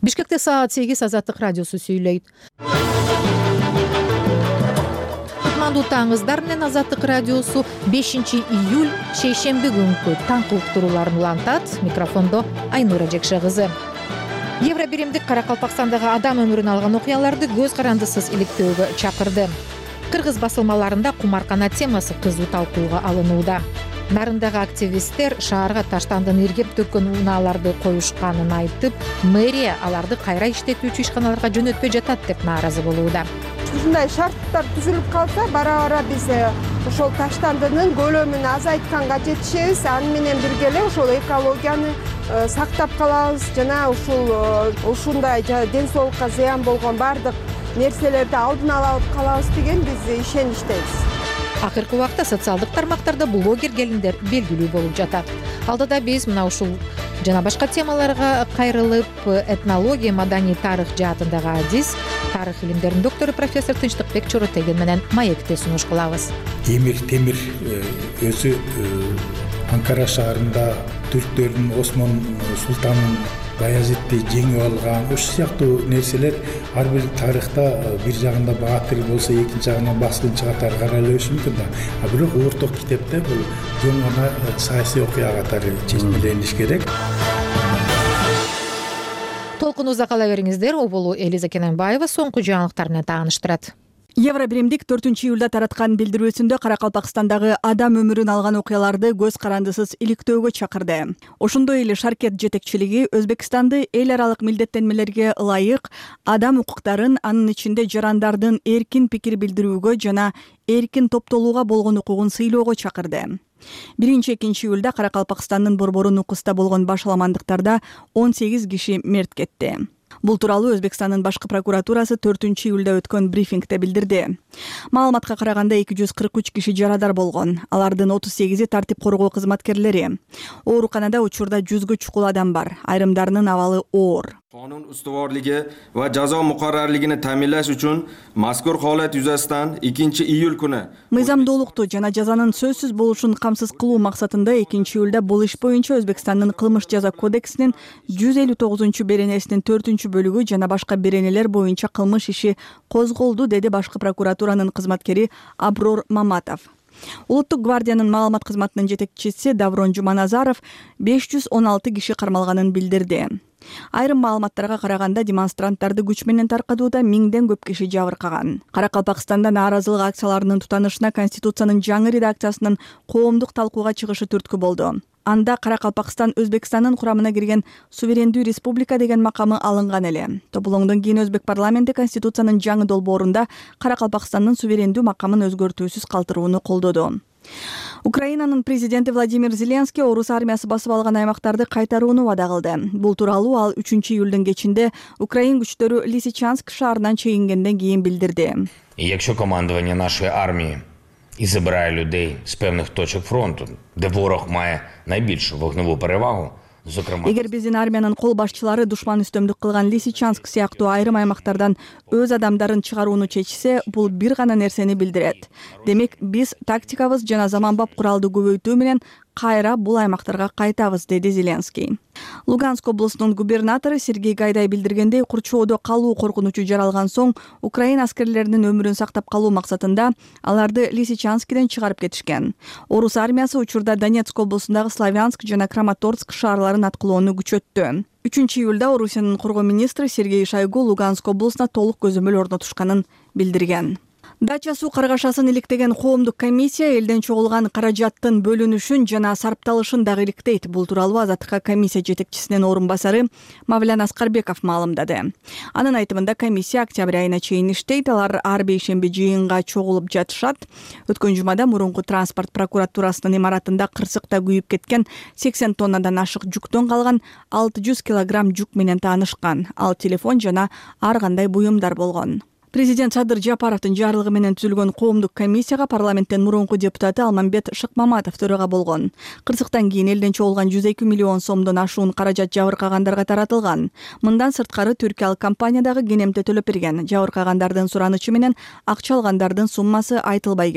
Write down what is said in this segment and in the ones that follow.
Бишкекте саат 8 Азаттык радиосу сүйлөйт. Кутмандуу таңыздар менен Азаттык радиосу 5 июль шейшемби күнкү таңкы уктурууларын улантат. Микрофондо Айнура Жекше кызы. Евро биримдик Каракалпакстандагы адам өмүрүн алган окуяларды көз карандысыз иликтөөгө чакырды. Кыргыз басылмаларында кумаркана темасы кызуу талкууга алынууда. Нарындагы активисттер шаарга таштандын иргеп төккөн унааларды коюшканын айтып, мэрия аларды кайра иштетүүчү ишканаларга жөнөтпөй жатат деп нааразы болууда. Ушундай шарттар түзүлүп калса, бара-бара биз ошол таштандынын көлөмүн азайтканга жетишебиз. Аны менен бирге эле ошол экологияны сактап калабыз жана ушундай ден соолукка зыян болгон бардык нерселерди алдын ала алып калабыз деген биз ишеничтебиз. Акыркы убакта социалдык тармактарда блогер келиндер белгилүү болуп жатат. Алдыда биз мына ушул жана башка темаларга кайрылып, этнология, маданий тарых жаатындагы адис, тарых илимдеринин доктору профессор Тынчтыкбек Чоротеген менен маекте сунуш кылабыз. Темир өзү Анкара шаарында түрктөрдүн Осмон султанын Баязитти жеңип алган, ушул сыяктуу нерселер ар бир тарыхта бир жагында баатыр болсо, экинчи жагынан баскынчы катары каралышы мүмкүн да. Бирок орток китепте бул жөн гана саясий окуя катары чечмелениш керек. Толкунузда кала бериңиздер. Оболу Элиза Кененбаева соңку жаңылыктар менен тааныштырат. Евро биримдик 4 июлда тараткан билдирүүсүндө Каракалпакстандагы адам өмүрүн алган окуяларды көз карандысыз иликтөөгө чакырды. Ошондой эле Шаркет жетекчилиги Өзбекстанды эл аралык милдеттенмелерге ылайык адам укуктарын, анын ичинде жарандардын эркин пикир билдирүүгө жана эркин топтолууга болгон укугун сыйлоого чакырды. 1-2 июлда Каракалпакстандын борбору Нукуста болгон башаламандыктарда 18 киши мерт кетти. Бул тууралуу Өзбекстандын башкы прокуратурасы 4 июлда өткөн брифингде билдирди. Маалыматка караганда 243 киши жарадар болгон. Алардын 38-и тартип коргоо кызматкерлери. Ооруканада учурда 100гө чукул адам бар. Айрымдарынын абалы оор. Qonun ustuvorligi va jazo muqarrarligini ta'minlash uchun mazkur holat yuzasidan 2-iyul kuni мыйзамдуулукту жана жазанын сөзсүз болушун камсыз кылуу максатында 2-июлда бул иш боюнча Өзбекстандын кылмыш жаза кодексинин 159-беренесинин 4-бөлүгү жана башка беренелер боюнча кылмыш иши козголду, деди башкы прокуратуранын кызматкери Аброр Маматов. Улуттук гвардиянын маалымат кызматынын жетекчиси Даврон Жуманазаров 516 киши кармалганын билдирди. Айрым маалыматтарга караганда демонстранттарды күч менен таркатууда 1000ден көп киши жабыркаган. Каракалпакстанда нааразылык акцияларынын тутанышына Конституциянын жаңы редакциясынын коомдук талкууга чыгышы түрткү болду. Анда Каракалпакстан Өзбекстандын курамына кирген суверендүү республика деген макамы алынган эле. Тополоңдон кийин Өзбек парламенти Конституциянын жаңы долбоорунда Каракалпакстандын суверендүү макамын өзгөртүүсүз калтырууну колдоду. Украинанын президенти Владимир Зеленский орус армиясы басып алган аймактарды кайтарууну вада кылды. Бул тууралуу ал 3-июлдун кечинде Украин күчтөрү Лисичанск шаарынан чегингенден кийин билдирди. Якщо командування нашої армії і забирає людей з певних точок фронту, де ворог має найбільшу вогневу перевагу, Эгер биздин армиянын кол башчылары душман үстөмдүк кылган Лисичанск сыяктуу айрым аймактардан өз адамдарын чыгарууну чечсе, бул бир гана нерсени билдирет. Демек, биз тактикабыз жана заманбап куралды көбөйтүү менен кайра бул аймактарга кайтабыз, деди Зеленский. Луганск облусунун губернатору Сергей Гайдай билдиргендей, курчоодо калуу коркунучу жаралган соң Украин аскерлеринин өмүрүн сактап калуу максатында аларды Лисичанскиден чыгарып кетишкен. Орус армиясы учурда Донецк облусундагы Славянск жана Краматорск шаарларын аткылоону күчөттү. 3-июлда Орусиянын коргоо министри Сергей Шойгу Луганск облусуна толук көзөмөл орнотушканын билдирген. Дача суу каргашасын иликтеген коомдук комиссия элден чогулган каражаттын бөлүнүшүн жана сарпталышын дагы иликтейт. Бул тууралуу Азаттыкка комиссия жетекчисинин орун басары Мавлян Аскарбеков маалымдады. Анын айтымында комиссия октябрь айына чейин иштейт. Алар ар бейшемби жыйынга чогулуп жатышат. Өткөн жумада мурунку транспорт прокуратурасынын имаратында кырсыкта күйүп кеткен 80 тоннадан ашык жүктөн калган 600 килограмм жүк менен таанышкан. Ал телефон жана ар кандай буюмдар болгон. Президент Садыр Жапаровдун жарлыгы менен түзүлгөн коомдук комиссияга парламенттен мурунку депутаты Алмамбет Шыкмаматов төрага болгон. Кырсыктан кийин элден чогулган 102 миллион сомдон ашуун каражат жабыркагандарга таратылган. Мындан сырткары түркиялык компаниядагы кенемте төлөп берген. Жабыркагандардын суранычы менен акча алгандардын суммасы айтылбай келет.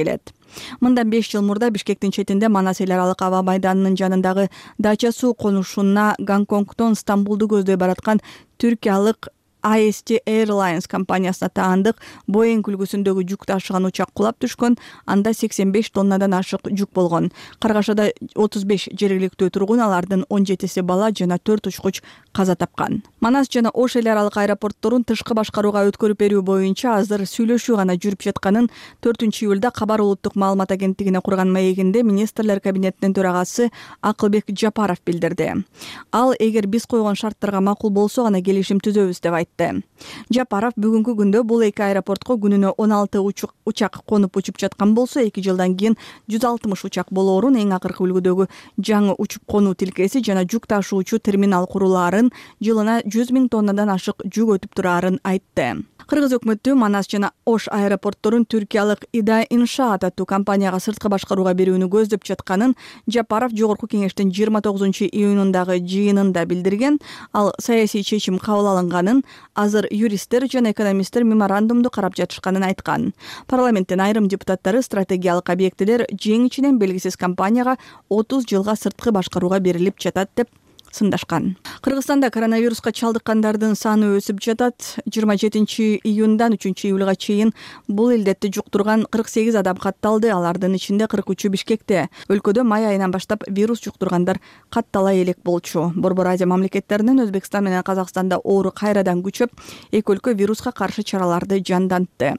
Мындан 5 жыл мурда Бишкектин четинде Манас эл аралык аба майданынын жанындагы Дача суу конушуна Гонконгдон Стамбулду көздөй бараткан түркиялык IST Airlines компаниясына таандык Boeing үлгүсүндөгү жүк ташыган учак кулап түшкөн. Анда 85 тоннадан ашык жүк болгон. Каргашада 35 жергиликтүү тургун, алардын 17си бала жана 4 учкуч каза тапкан. Манас жана Ош эл аралык аэропортторун тышкы башкарууга өткөрүп берүү боюнча азыр сүйлөшүү гана жүрүп жатканын 4-июлда Кабар улуттук маалымат агенттигине курган маегинде министрлер кабинетинин төрагасы Акылбек Жапаров билдирди. Ал эгер биз койгон шарттарга макул болсо гана келишим түзөбүз деп айтты. Жапаров бүгүнкү күндө бул эки аэропортко күнүнө 16 учак конуп учуп жаткан болсо, 2 жылдан кийин 160 учак болоорун, эң акыркы үлгүдөгү жаңы учуп конуу тилкеси жана жүк ташуучу терминал курулаарын, жылына 100 000 тоннадан ашык жүк өтүп турарын айтты. Кыргыз өкмөтү Манас жана Ош аэропортторун түркиялык Ида Иншаат аттуу компанияга сырткы башкарууга берүүнү көздөп жатканын Жапаров Жогорку кеңештин 29-июнундагы жыйынында билдирген. Ал саясий чечим кабыл алынганын, азыр юристтер жана экономисттер меморандумду карап жатышканын айткан. Парламенттин айрым депутаттары стратегиялык объектилер жең ичинен белгисиз компанияга 30 жылга сырткы башкарууга берилип жатат деп сындашкан. Кыргызстанда коронавируска чалдыккандардын саны өсүп жатат. 27-июндан 3-июлга чейин бул илдетти жуктурган 48 адам катталды. Алардын ичинде 43-ü Бишкекте. Өлкөдө май айынан баштап вирус жуктургандар каттала элек болчу. Борбор Азия мамлекеттеринен Өзбекстан менен Казакстанда оору кайрадан күчөп, эки өлкө вируска каршы чараларды жандантты.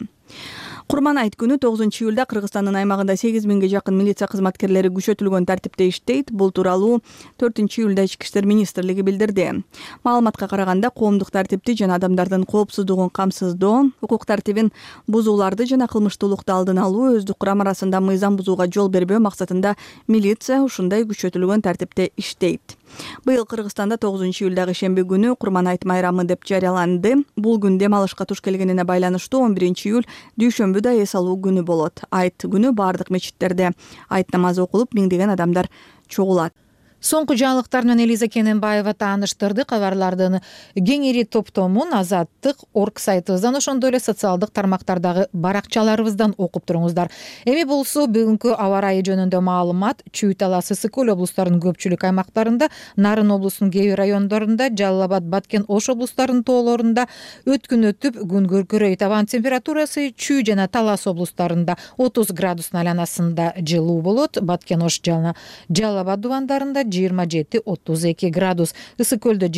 Курман айт күнү 9-июлда Кыргызстандын аймагында 8000ге жакын милиция кызматкерлери күчөтүлгөн тартипте иштейт. Бул тууралуу 4-июлда Ички иштер министрлиги билдирди. Маалыматка караганда, коомдук тартипти жана адамдардын коопсуздугун камсыздоо, укук тартибин бузууларды жана кылмыштуулукту алдын алуу, өздүк курам арасында мыйзам бузууга жол бербөө максатында милиция ушундай күчөтүлгөн тартипте иштейт. Быйыл Кыргызстанда 9-июлдагы шемби күнү Курман айт майрамы деп жарыяланды. Бул күн дем алышка туш келгенине байланыштуу 11-июль дүйшөмбүдө эс алуу күнү болот. Айт күнү бардык мечиттерде айт намазы окулуп, миңдеген адамдар чогулат. Соңку жаңылыктар менен Элиза Кененбаева тааныштырды. Кабарлардын кеңири топтомун Азаттык орг сайтыбыздан, ошондой эле социалдык тармактардагы баракчаларыбыздан окуп туруңуздар. Эми болсо бүгүнкү аба ырайы жөнүндө маалымат. Чүй талас, Ысык көл облустарынын көпчүлүк аймактарында, Нарын облусунун кээ бир райондорунда, Жалал Абад, Баткен, Ош облустарынын тоолорунда өткүн өтүп, күн көркөрөйт. Абанын температурасы Чүй жана Талас облустарында 30 градустун айланасында жылуу болот. Баткен, Ош жана Жалал Абад дубандарында 27-32 градус, Ысык көлдө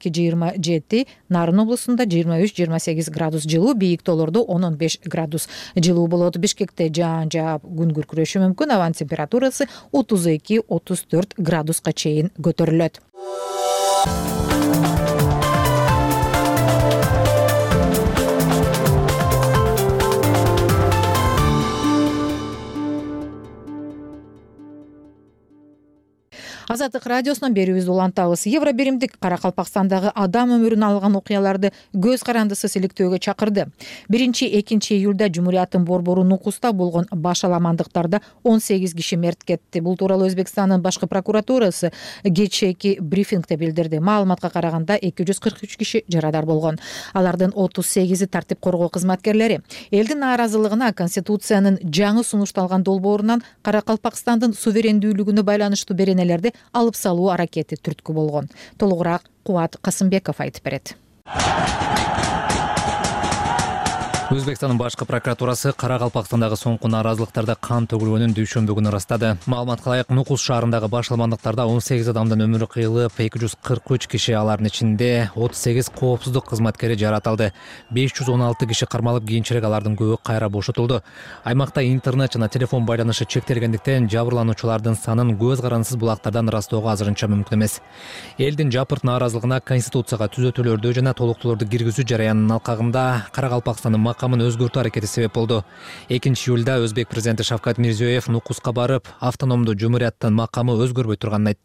22-27, Нарын облусунда 23-28 градус жылуу, бийик тоолордо 10-15 градус жылуу болот. Бишкекте жаан жаап күн күркүрөшү мүмкүн. Абанын температурасы 32-34 градуска чейин көтөрүлөт. Азаттык радиосунан берүүбүздү улантабыз. Евро биримдик Каракалпакстандагы адам өмүрүн алган окуяларды көз карандысыз иликтөөгө чакырды. 1-2 июлда Жумурияттын борбору Нукуста болгон баш аламандыктарда 18 киши мерт кетти. Бул тууралуу Өзбекстандын башкы прокуратурасы кечээки брифингде билдирди. Маалыматка караганда 243 киши жарадар болгон. Алардын 38-и тартип коргоо кызматкерлери. Элдин нааразылыгына Конституциянын жаңы сунушталган долбоорунан Каракалпакстандын суверендүүлүгүнө байланыштуу беренелерди алып салуу аракети түрткү болгон. Толугураак Кубат Касымбеков айтып берет. Өзбекстандын башкы прокуратурасы Каракалпакстандагы соңку нааразылыктарда кан төгүлгөнүн дүйшөмбү күнү ырастады. Маалыматка ылайык, Нукус шаарындагы баш аламандыктарда 18 адамдын өмүрү кыйылып, 243 киши, алардын ичинде 38 коопсуздук кызматкери жаратылды. 516 киши кармалып, кийинчерээк алардын көбү кайра бошотулду. Аймакта интернет жана телефон байланышы чектелгендиктен жабырлануучулардын санын көз карандысыз булактардан ырастоого азырынча мүмкүн эмес. Элдин жапырт нааразылыгына Конституцияга түзөтүүлөрдү жана толуктуулорду киргизүү жараянынын алкагында Каракалпакстандын макамын өзгөртүү аракети себеп болду. 2-июлда Өзбек президенти Шавкат Мирзиёев Нукуска барып, автономдуу Жумурияттын макамы өзгөрбөй турганын айтты.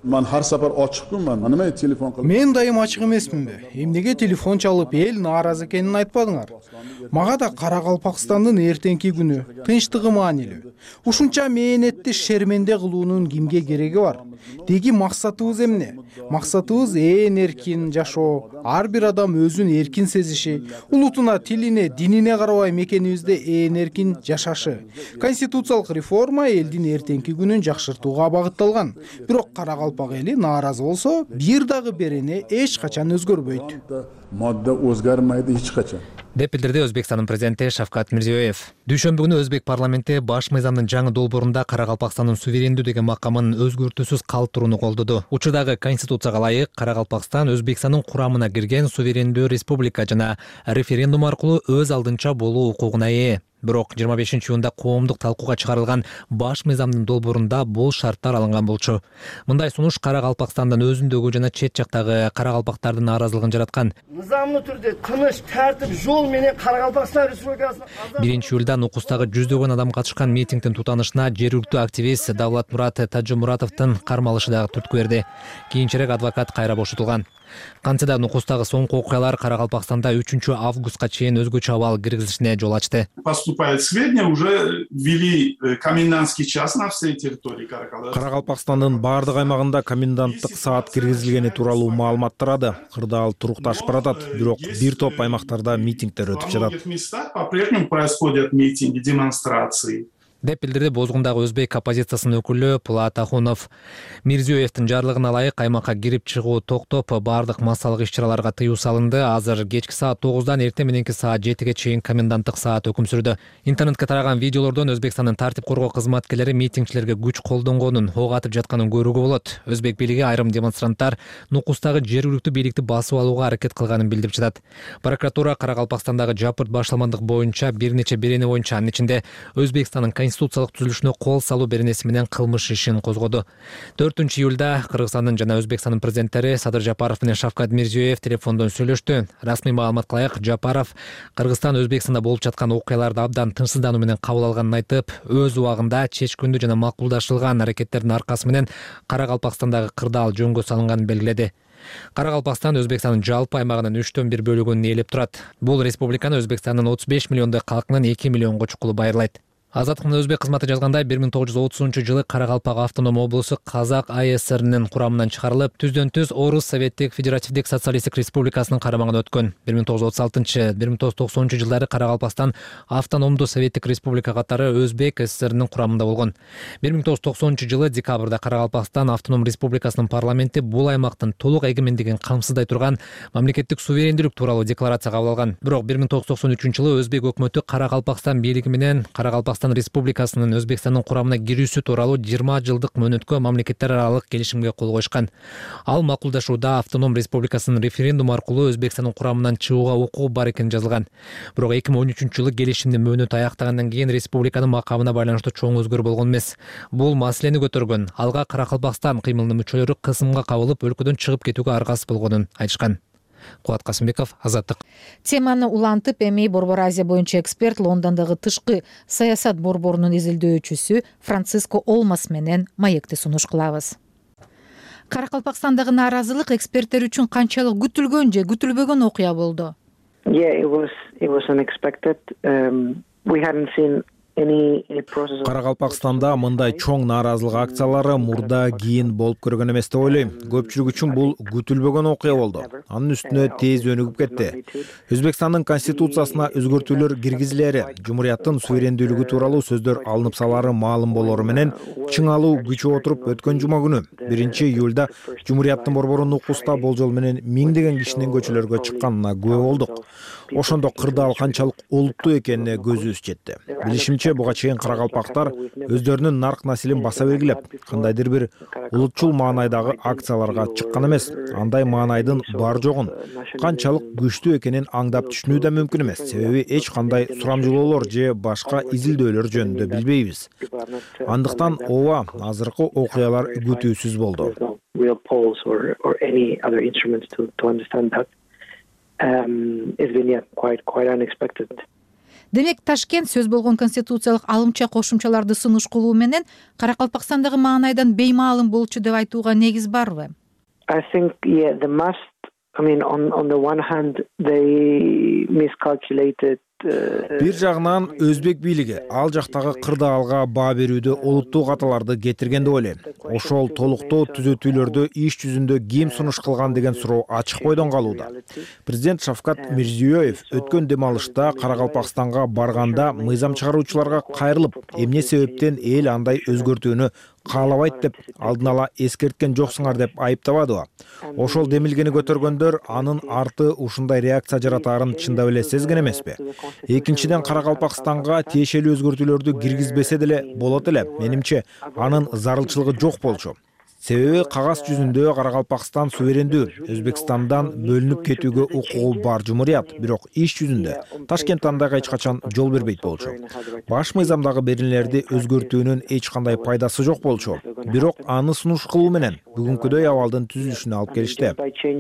Мен har safar ochiqman. Nima telefon qilib? Мен дайым ачык эмесминби? Эмнеге телефон чалып эл нааразы экенин айтпадыңар? Мага да Каракалпакстандын эртеңки күнү тынчтыгы маанилүү. Ушунча мээнетти шерменде кылуунун кимге кереги бар? Деги максатыбыз эмне? Максатыбыз ээн эркин жашоо, ар бир адам өзүн эркин сезиши, улутуна, тилине, динине карабай мекенибизде ээн эркин жашашы. Конституциялык реформа элдин эртеңки күнүн жакшыртууга багытталган. Бирок Каракалпак эли нааразы болсо, бир дагы берене эч качан өзгөрбөйт. Modda o'zgarmaydi hech qachon. деп билдирди Өзбекстандын президенти Шавкат Мирзиёев. Дүйшөмбү күнү Өзбек парламенти баш мыйзамдын жаңы долбоорунда Каракалпакстандын суверендүү деген макамын өзгөртүүсүз калтырууну колдоду. Учурдагы конституцияга ылайык Каракалпакстан Өзбекстандын курамына кирген суверендүү республика жана референдум аркылуу өз алдынча болуу укугуна ээ. Бирок 25-июнда коомдук талкууга чыгарылган баш мыйзамдын долбоорунда бул шарттар алынган болчу. Мындай сунуш Каракалпакстандын өзүндөгү жана чет жактагы каракалпактардын нааразылыгын жараткан. Низамлы түрдө тыныч, тартип жол менен Каракалпакстан Республикасына 1-июлда Нукустагы жүздөгөн адам катышкан митингдин тутанышына жергиликтүү активист Давлатмурат Тажымуратовдун кармалышы дагы түрткү берди. Кийинчерээк адвокат кайра бошотулган. Кантсе да Нукустагы соңку окуялар Каракалпакстанда 3-августка чейин өзгөчө абал киргизилишине жол ачты. Поступают сведения, уже ввели комендантский час на всей территории Каракалпакстана. Каракалпакстандын бардык аймагында коменданттык саат киргизилгени тууралуу маалымат тарады. Кырдаал турукташып баратат, бирок бир топ аймактарда митингдер өтүп жатат. В многих местах по-прежнему происходят митинги, демонстрации. деп билдирди Бозгундагы өзбек оппозициясынын өкүлү Пулат Ахунов. Мирзиёевдин жарлыгына ылайык аймакка кирип чыгуу токтоп, бардык массалык иш-чараларга тыюу салынды. Азыр кечки саат 9-дан эртең мененки саат 7ге чейин коменданттык саат өкүм сүрдү. Интернетке тараган видеолордон Өзбекстандын тартип коргоо кызматкерлери митингчилерге күч колдонгонун, ок атып жатканын көрүүгө болот. Өзбек бийлиги айрым демонстранттар Нукустагы жергиликтүү бийликти басып алууга аракет кылганын билдирип жатат. Прокуратура Каракалпакстандагы жапырт башаламандык боюнча бир нече берене боюнча, анын ичинде Өзбекстандын конституциялык түзүлүшүнө кол салуу беренеси менен кылмыш ишин козгоду. 4-июлда Кыргызстандын жана Өзбекстандын президенттери Садыр Жапаров менен Шавкат Мирзиёев телефондон сөйлөштү. Расмий маалыматка ылайык, Жапаров Кыргызстан Өзбекстанда болуп жаткан окуяларды абдан тынчсыздануу менен кабыл алганын айтып, өз убагында чечкүндүү жана макулдашылган аракеттердин аркасы менен Каракалпакстандагы кырдаал жөнгө салынганын белгиледи. Каракалпакстан Өзбекстандын жалпы аймагынын 3/4 бөлүгүн ээлеп турат. Бул республиканы Өзбекстандын 35 миллиондой калкынын 2 миллионго чукулу байырлайт. Азаттыктын өзбек кызматы жазгандай, 1930-жылы Каракалпак автоном облусу Казак АСРнин курамынан чыгарылып, түздөн-түз Орус Советтик Федеративдик Социалисттик Республикасынын карамагына өткөн. 1936-1990 жылдары Каракалпакстан автономдуу Советтик Республика катары Өзбек ССРнин курамында болгон. 1990 жылы декабрда Каракалпакстан автоном республикасынын парламенти бул аймактын толук эгемендигин камсыздай турган мамлекеттик суверендүүлүк тууралуу декларация кабыл алган. Бирок 1993 жылы Өзбек өкмөтү Каракалпакстан бийлиги менен Каракалпакстан Республикасынын Өзбекстандын курамына кирүүсү тууралуу 20 жылдык мөөнөткө мамлекеттер аралык келишимге кол койушкан. Ал макулдашууда автоном республикасынын референдум аркылуу Өзбекстандын курамынан чыгууга укугу бар экени жазылган. Бирок 2013 жылы келишимдин мөөнөтү аяктагандан кийин республиканын макамына байланыштуу чоң өзгөрүү болгон эмес. Бул маселени көтөргөн, алга Каракалпакстан кыймылынын мүчөлөрү кысымга кабылып өлкөдөн чыгып кетүүгө аргасыз болгонун айтышкан. Кубат Касымбеков, Азаттык. Теманы улантып, эми Борбор Азия боюнча эксперт Лондондогу тышкы саясат борборунун изилдөөчүсү Франциско Олмас менен маекти сунуш кылабыз. Каракалпакстандагы нааразылык эксперттер үчүн канчалык күтүлгөн же күтүлбөгөн окуя болду? It was unexpected. We hadn't seen Каракалпакстанда мындай чоң нааразылык акциялары мурда кийин болуп көргөн эмес деп ойлойм. Көпчүлүк үчүн бул күтүлбөгөн окуя болду. Анын үстүнө тез өнүгүп кетти. Өзбекстандын конституциясына өзгөртүүлөр киргизилери, жумурияттын суверендүүлүгү тууралуу сөздөр алынып салары маалым болору менен чыңалуу күчүп отуруп өткөн жума күнү 1-июлда жумурияттын борбору Нукуста болжол менен миңдеген кишинин көчөлөргө чыкканына күбө болдук. Ошондо кырдаал канчалык олуттуу экенине көзүбүз жетти. Билишимче, буга чейин каракалпактар өздөрүнүн нарк населин баса белгилеп, кандайдыр бир улутчул маанайдагы акцияларга чыккан эмес. Андай маанайдын бар жогун, канчалык күчтүү экенин аңдап түшүнүү да мүмкүн эмес. Себеби эч кандай сурамжылоолор же башка изилдөөлөр жөнүндө билбейбиз. Андыктан ооба, азыркы окуялар күтүүсүз болду. Демек Ташкент сөз болгон конституциялык алымча кошумчаларды сунуш кылуу менен Каракалпакстандагы маанайдан беймаалым болчу деп айтууга негиз барбы? I think, the must. I mean, on the one hand, they miscalculated. Бир жагынан өзбек бийлиги ал жактагы кырдаалга баа берүүдө олуттуу каталарды кетирген деп ойлойм. Ошол толуктоо түзөтүүлөрдү иш жүзүндө ким сунуш кылган деген суроо ачык бойдон калууда. Президент Шавкат Мирзиёев өткөн дем алышта Каракалпакстанга барганда мыйзам чыгаруучуларга кайрылып, эмне себептен эл андай өзгөртүүнү каалабайт деп алдын ала эскерткен жоксуңар деп айыптабадыбы? Ошол демилгени көтөргөндөр анын арты ушундай реакция жаратаарын чындап эле сезген эмеспи? Экинчиден, Каракалпакстанга тиешелүү өзгөртүүлөрдү киргизбесе деле болот эле. Менимче, анын зарылчылыгы жок болчу. Себеби кагаз жүзүндө Каракалпакстан суверендүү, Өзбекстандан бөлүнүп кетүүгө укугу бар жумурият, бирок иш жүзүндө Ташкент андайга эч качан жол бербейт болчу. Баш мыйзамдагы беренелерди өзгөртүүнүн эч кандай пайдасы жок болчу. Бирок аны сунуш кылуу менен бүгүнкүдөй абалдын түзүлүшүнө алып келишти.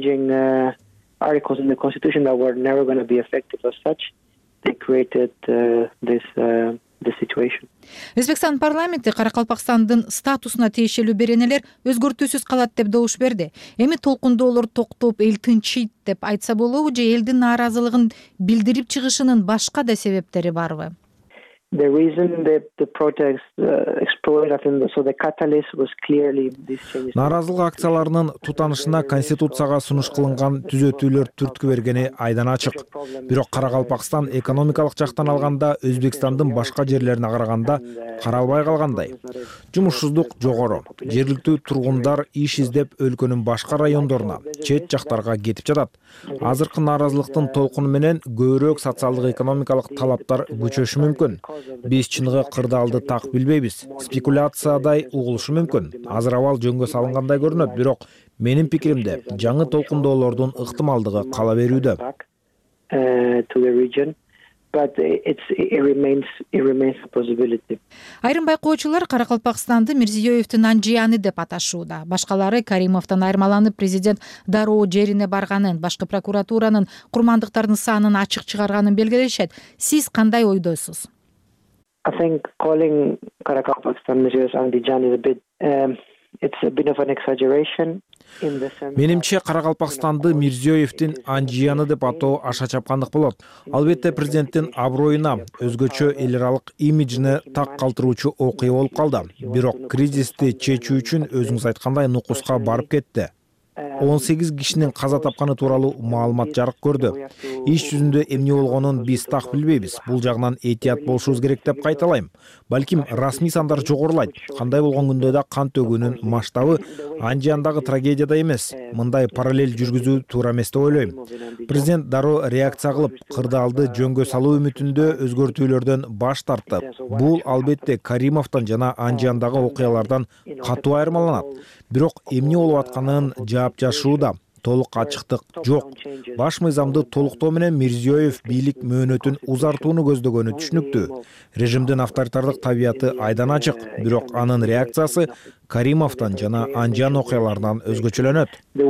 Өзбекстан парламенти Каракалпакстандын статусуна тиешелүү беренелер өзгөртүүсүз калат деп добуш берди. Эми толкундоолор токтоп, эл тынчыйт деп айтса болобу же элдин нааразылыгын билдирип чыгышынын башка да себептери барбы? The reason that the protests exploded, I think, so the catalyst was clearly this change. Нааразылык акцияларынын тутанышына конституцияга сунуш кылынган түзөтүүлөр түрткү бергени айдан ачык. Бирок Каракалпакстан экономикалык жактан алганда Өзбекстандын башка жерлерине караганда каралбай калгандай. Жумушсуздук жогору. Жергиликтүү тургундар иш издеп өлкөнүн башка райондоруна, чет жактарга кетип жатат. Азыркы нааразылыктын толкуну менен көбүрөөк социалдык экономикалык талаптар күчөшү мүмкүн. Биз чыныгы кырдаалды так билбейбиз. Спекуляциядай угулушу мүмкүн. Азыр абал жөнгө салынгандай көрүнөт, бирок менин пикиримде жаңы толкундоолордун ыктымалдыгы кала берүүдө. Айрым байкоочулар Каракалпакстанды Мирзиёевдин анжияны деп аташууда. Башкалары Каримовдон айырмаланып президент дароо жерине барганын, башкы прокуратуранын курмандыктардын санын ачык чыгарганын белгилешет. Сиз кандай ойдойсуз? I think calling Karakalpakstan Mirziyoyev's Andijan is it's a bit of an exaggeration. Менимче Каракалпакстанды Мирзиёевдин анжияны деп атоо аша чапкандык болот. Албетте президенттин аброюна, өзгөчө эл аралык имиджине так калтыруучу окуя болуп калды. Бирок кризисти чечүү үчүн өзүңүз айткандай нукуска барып кетти. 18 кишинин каза тапканы тууралуу маалымат жарык көрдү. Иш жүзүндө эмне болгонун биз так билбейбиз. Бул жагынан этият болушубуз керек деп кайталайм. Балким расмий сандар жогорулайт. Кандай болгон күндө да кан төгүүнүн масштабы анжияндагы трагедияда эмес. Мындай параллель жүргүзүү туура эмес деп ойлойм. Президент дароо реакция кылып, кырдаалды жөнгө салуу үмүтүндө өзгөртүүлөрдөн баш тартты. Бул албетте Каримовдон жана анжияндагы окуялардан катуу айырмаланат. Бирок эмне болуп атканын жашууда толук ачыктык жок. Баш мыйзамды толуктоо менен Мирзиёев бийлик мөөнөтүн узартууну көздөгөнү түшүнүктүү. Режимдин авторитардык табияты айдан ачык, бирок анын реакциясы Каримовдон жана анжиян окуяларынан өзгөчөлөнөт.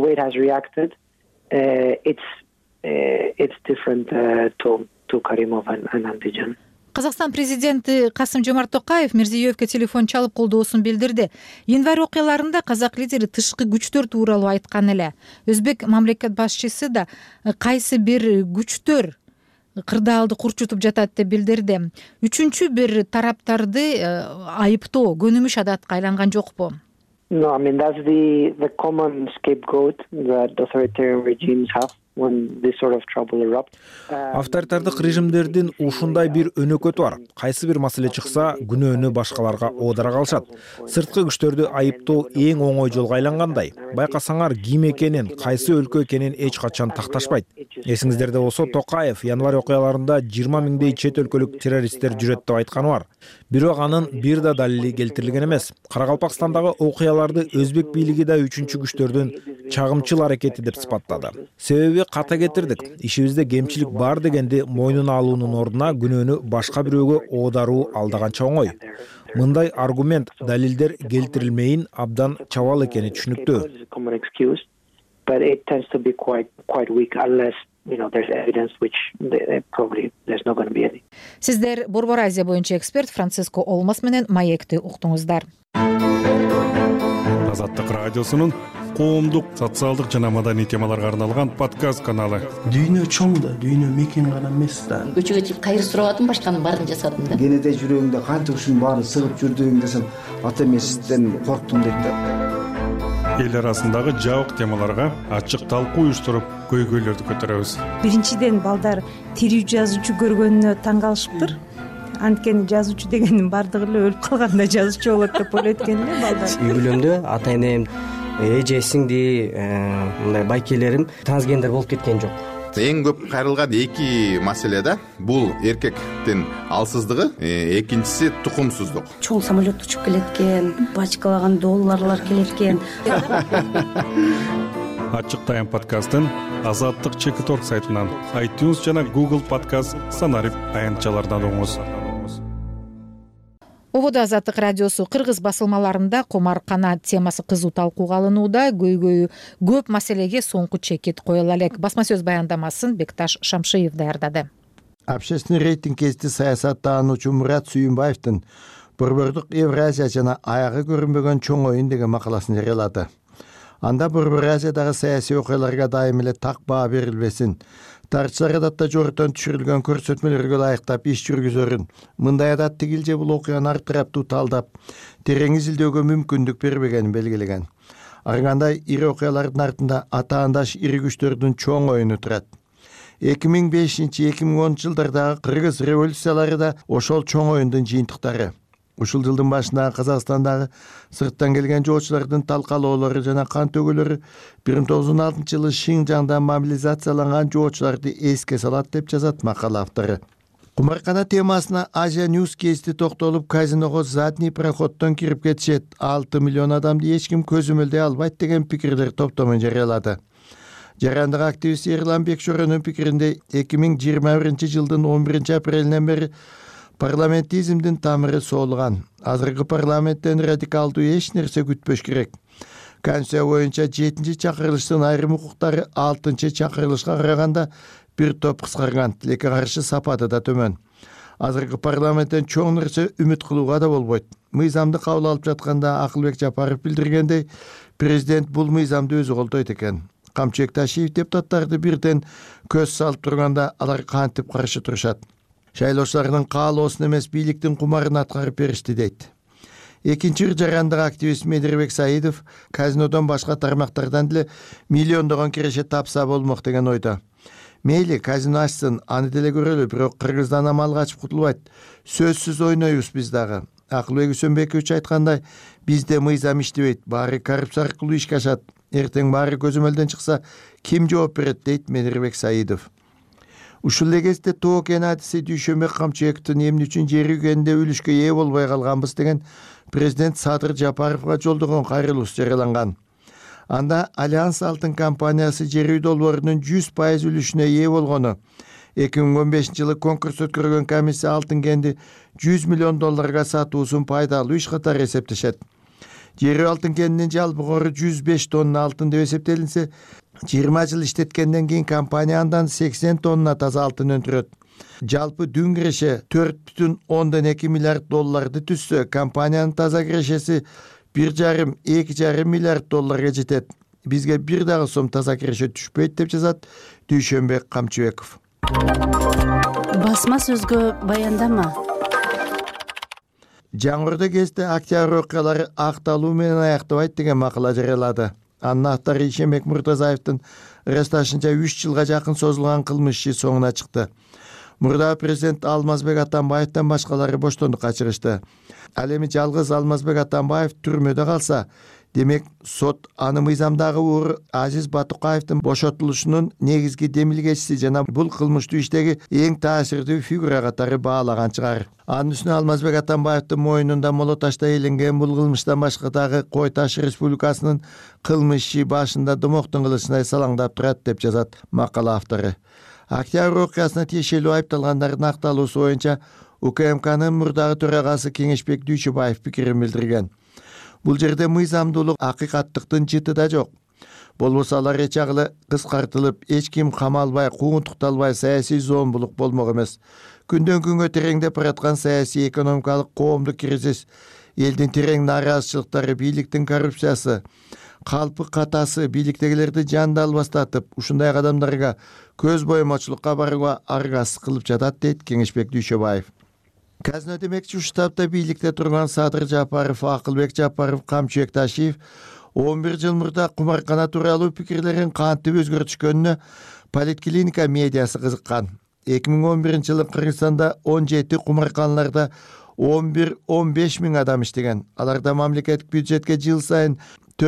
It's different to Karimov and Andijan. Казакстан президенти Касым-Жомарт Токаев Мирзиёевге телефон чалып колдоосун билдирди. Январь окуяларында казак лидери тышкы күчтөр тууралуу айткан эле. Өзбек мамлекет башчысы да кайсы бир күчтөр кырдаалды курчутуп жатат деп билдирди. Үчүнчү бир тараптарды айыптоо көнүмүш адатка айланган жокпу? No, I mean that's the common scapegoat that authoritarian regimes have. Авторитардык режимдердин ушундай бир өнөкөтү бар. Кайсы бир маселе чыкса, күнөөнү башкаларга оодара калышат. Сырткы күчтөрдү айыптоо эң оңой жолго айлангандай. Байкасаңар ким экенин, кайсы өлкө экенин эч качан такташпайт. Эсиңиздерде болсо Токаев январь окуяларында 20 миңдей чет өлкөлүк террористтер жүрөт деп айтканы бар. Бирок анын бир да далили келтирилген эмес. Каракалпакстандагы окуяларды өзбек бийлиги да үчүнчү күчтөрдүн чагымчыл аракети деп сыпаттады. Себеби ката кетирдик. Ишибизде кемчилик бар дегенди мойнуна алуунун ордуна күнөөнү башка бирөөгө оодаруу алдаганча оңой. Мындай аргумент, далилдер келтирилмейин абдан чабал экени түшүнүктүү. there's evidence which probably there's not going to be any. Сиздер Борбор Азия боюнча эксперт Франциско Олмас менен маекти уктуңуздар. Азаттык радиосунун коомдук, социалдык жана маданий темаларга арналган подкаст каналы. Дүйнө чоң да, дүйнө мекен гана эмес да. Көчөгө чыгып кайыр сурап атам, башканын баарын жасадым да. Кенеде жүрөгүңдө канча ушунун баары сыгып жүрдүң десем, ата меситтен корктум дейт да. Эл арасындагы жабык темаларга ачык талкуу уюштуруп, көйгөйлөрдү көтөрөбүз. Биринчиден балдар тирүү жазуучу көргөнүнө таң калышыптыр. Анткени жазуучу дегендин бардыгы эле өлүп калганда жазуучу болот деп ойлойт экен эле балдар. Үй бүлөмдө ата энем, эже сиңди, мындай байкелерим трансгендер болуп кеткен жок. Эң көп кайрылган эки маселе да. Бул эркектин алсыздыгы, экинчиси тукумсуздук. Чоң самолет учуп келет экен, бачкалаган долларлар келет экен. Ачык тайм подкастын Азаттык Чекиторг сайтынан, iTunes жана Google подкаст санарип аянтчалардан угуңуз. Ободо Азаттык радиосу кыргыз басылмаларында комаркана темасы кызуу талкууга алынууда, көйгөйү көп маселеге соңку чекит коюла элек. Басма сөз баяндамасын Бекташ Шамшиев даярдады. Общественный рейтинг кезде саясаттануучу Мурат Сүйүнбаевдин Борбордук Евразия жана аягы көрүнбөгөн чоң оюн деген макаласын жарыялады. Анда Борбор Азиядагы саясий окуяларга дайым эле так баа берилбесин, тарыхчылар адатта жоготон түшүрүлгөн көрсөтмөлөргө ылайыктап иш жүргүзөрүн, мындай адат тигил же бул окуяны артыраптуу талдап, терең изилдөөгө мүмкүндүк бербегенин белгилеген. Ар кандай ири окуялардын артында атаандаш ири күчтөрдүн чоң оюну турат. 2005-2010 жылдардагы кыргыз революциялары да ошол чоң оюндун жыйынтыктары. Ушул жылдын башында Казакстандагы сырттан келген жоочулардын талкалоолору жана кан төгөлөрү 1996-жылы Шинжаңда мобилизацияланган жоочуларды эске салат деп жазат макала автору. Кумаркана темасына Asia News кести токтолуп, казиного задний проходдон кирип кетишет, 6 миллион адамды эч ким көзөмөлдөй албайт деген пикирлер топтомун жарыялады. Жарандык активист Эрлан Бекшоронун пикиринде 2021-жылдын 11-апрелинен бери парламентизмдин тамыры соолган. Азыркы парламенттен радикалдуу эч нерсе күтпөш керек. Конституция боюнча 7-чакырылыштын айрым укуктары 6-чакырылышка караганда бир топ кыскарган, тилекке каршы сапаты да төмөн. Азыркы парламенттен чоң нерсе үмүт кылууга да болбойт. Мыйзамды кабыл алып жатканда Акылбек Жапаров билдиргендей, президент бул мыйзамды өзү колдойт экен. Камчыбек Ташиев депутаттарды бирден көз салып турганда алар кантип каршы турушат. Шайлоочулардын каалоосун эмес, бийликтин кумарын аткарып беришти дейт. Экинчи жарандык активист Медербек Саидов казинодон башка тармактардан деле миллиондогон киреше тапса болмок деген ойдо. Мейли казино ачсын, аны деле көрөлү, бирок Кыргыздан амал качып кутулбайт. Сөзсүз ойнойбуз биз дагы. Акылбек Үсөнбекович айткандай, бизде мыйзам иштебейт, баары коррупция аркылуу ишке ашат. Эртең баары көзөмөлдөн чыкса, ким жооп берет дейт Медербек Саидов. Ушул эле кезде Тоо кен адиси Дүйшөнбек Камчыбековдун эмне үчүн жер үйгөнүндө үлүшкө ээ болбой калганбыз деген президент Садыр Жапаровго жолдогон кайрылуус жарыяланган. Анда Альянс Алтын компаниясы жер үй долбоорунун 100% үлүшүнө ээ болгону, 2015-жылы конкурс өткөргөн комиссия алтын кенди $100 миллион сатуусун пайдалуу иш катары эсептешет. Жер үй алтын кенинин жалпы кору 105 тонна алтын деп эсептелинсе, 20 жыл иштеткенден кийин компания андан 80 тонна таза алтын өндүрөт. Жалпы дүн киреше $4.2 миллиард түзсө, компаниянын таза кирешеси $1,5-2,5 миллиард жетет. Бизге бир дагы сом таза киреше түшпөйт деп жазат Дүйшөнбек Камчыбеков. Басма сөзгө баяндама. Жаңгырды кезде октябрь окуялары акталуу менен аяктабайт деген макала жарыялады. Анын автору Ишембек Муртазаевдин ырасташынча 3 жылга жакын созулган кылмыш иши соңуна чыкты. Мурда президент Алмазбек Атамбаевден башкалары боштондукка чыгышты. Ал эми жалгыз Алмазбек Атамбаев түрмөдө калса, демек сот аны мыйзамдагы уур Азиз Батукаевдин бошотулушунун негизги демилгечиси жана бул кылмыштуу иштеги эң таасирдүү фигура катары баалаган чыгар. Анын үстүнө Алмазбек Атамбаевдин мойнунда моло ташта эленген бул кылмыштан башка дагы Кой Таш Республикасынын кылмыш иши башында домоктун кылычындай салаңдап турат деп жазат макала автору. Октябрь окуясына тиешелүү айыпталгандардын акталуусу боюнча УКМКнын мурдагы төрагасы Кеңешбек Дүйшөбаев пикирин билдирген. Бул жерде мыйзамдуулук, акыйкаттыктын жыты да жок. болбосо алар эч агылы кыскартылып, эч ким камалбай, куугунтукталбай саясий зомбулук болмок эмес. Күндөн күнгө тереңдеп бараткан саясий экономикалык коомдук кризис, элдин терең нааразычылыктары, бийликтин коррупциясы, калпы катасы бийликтегилерди жанды албастатып, ушундай адамдарга көз боемочулукка барууга аргасыз кылып жатат, дейт Кеңешбек Дүйшөбаев. Казына демекчи ушул таапта бийликте турган Садыр Жапаров, Акылбек Жапаров, Камчыбек Ташиев 11 жыл мурда кумаркана тууралуу пикирлерин кантип өзгөртүшкөнүнө Политклиника медиасы кызыккан. 2011 жылы Кыргызстанда 17 кумарканаларда 11-15 миң адам иштеген. Аларда мамлекеттик бюджетке жыл сайын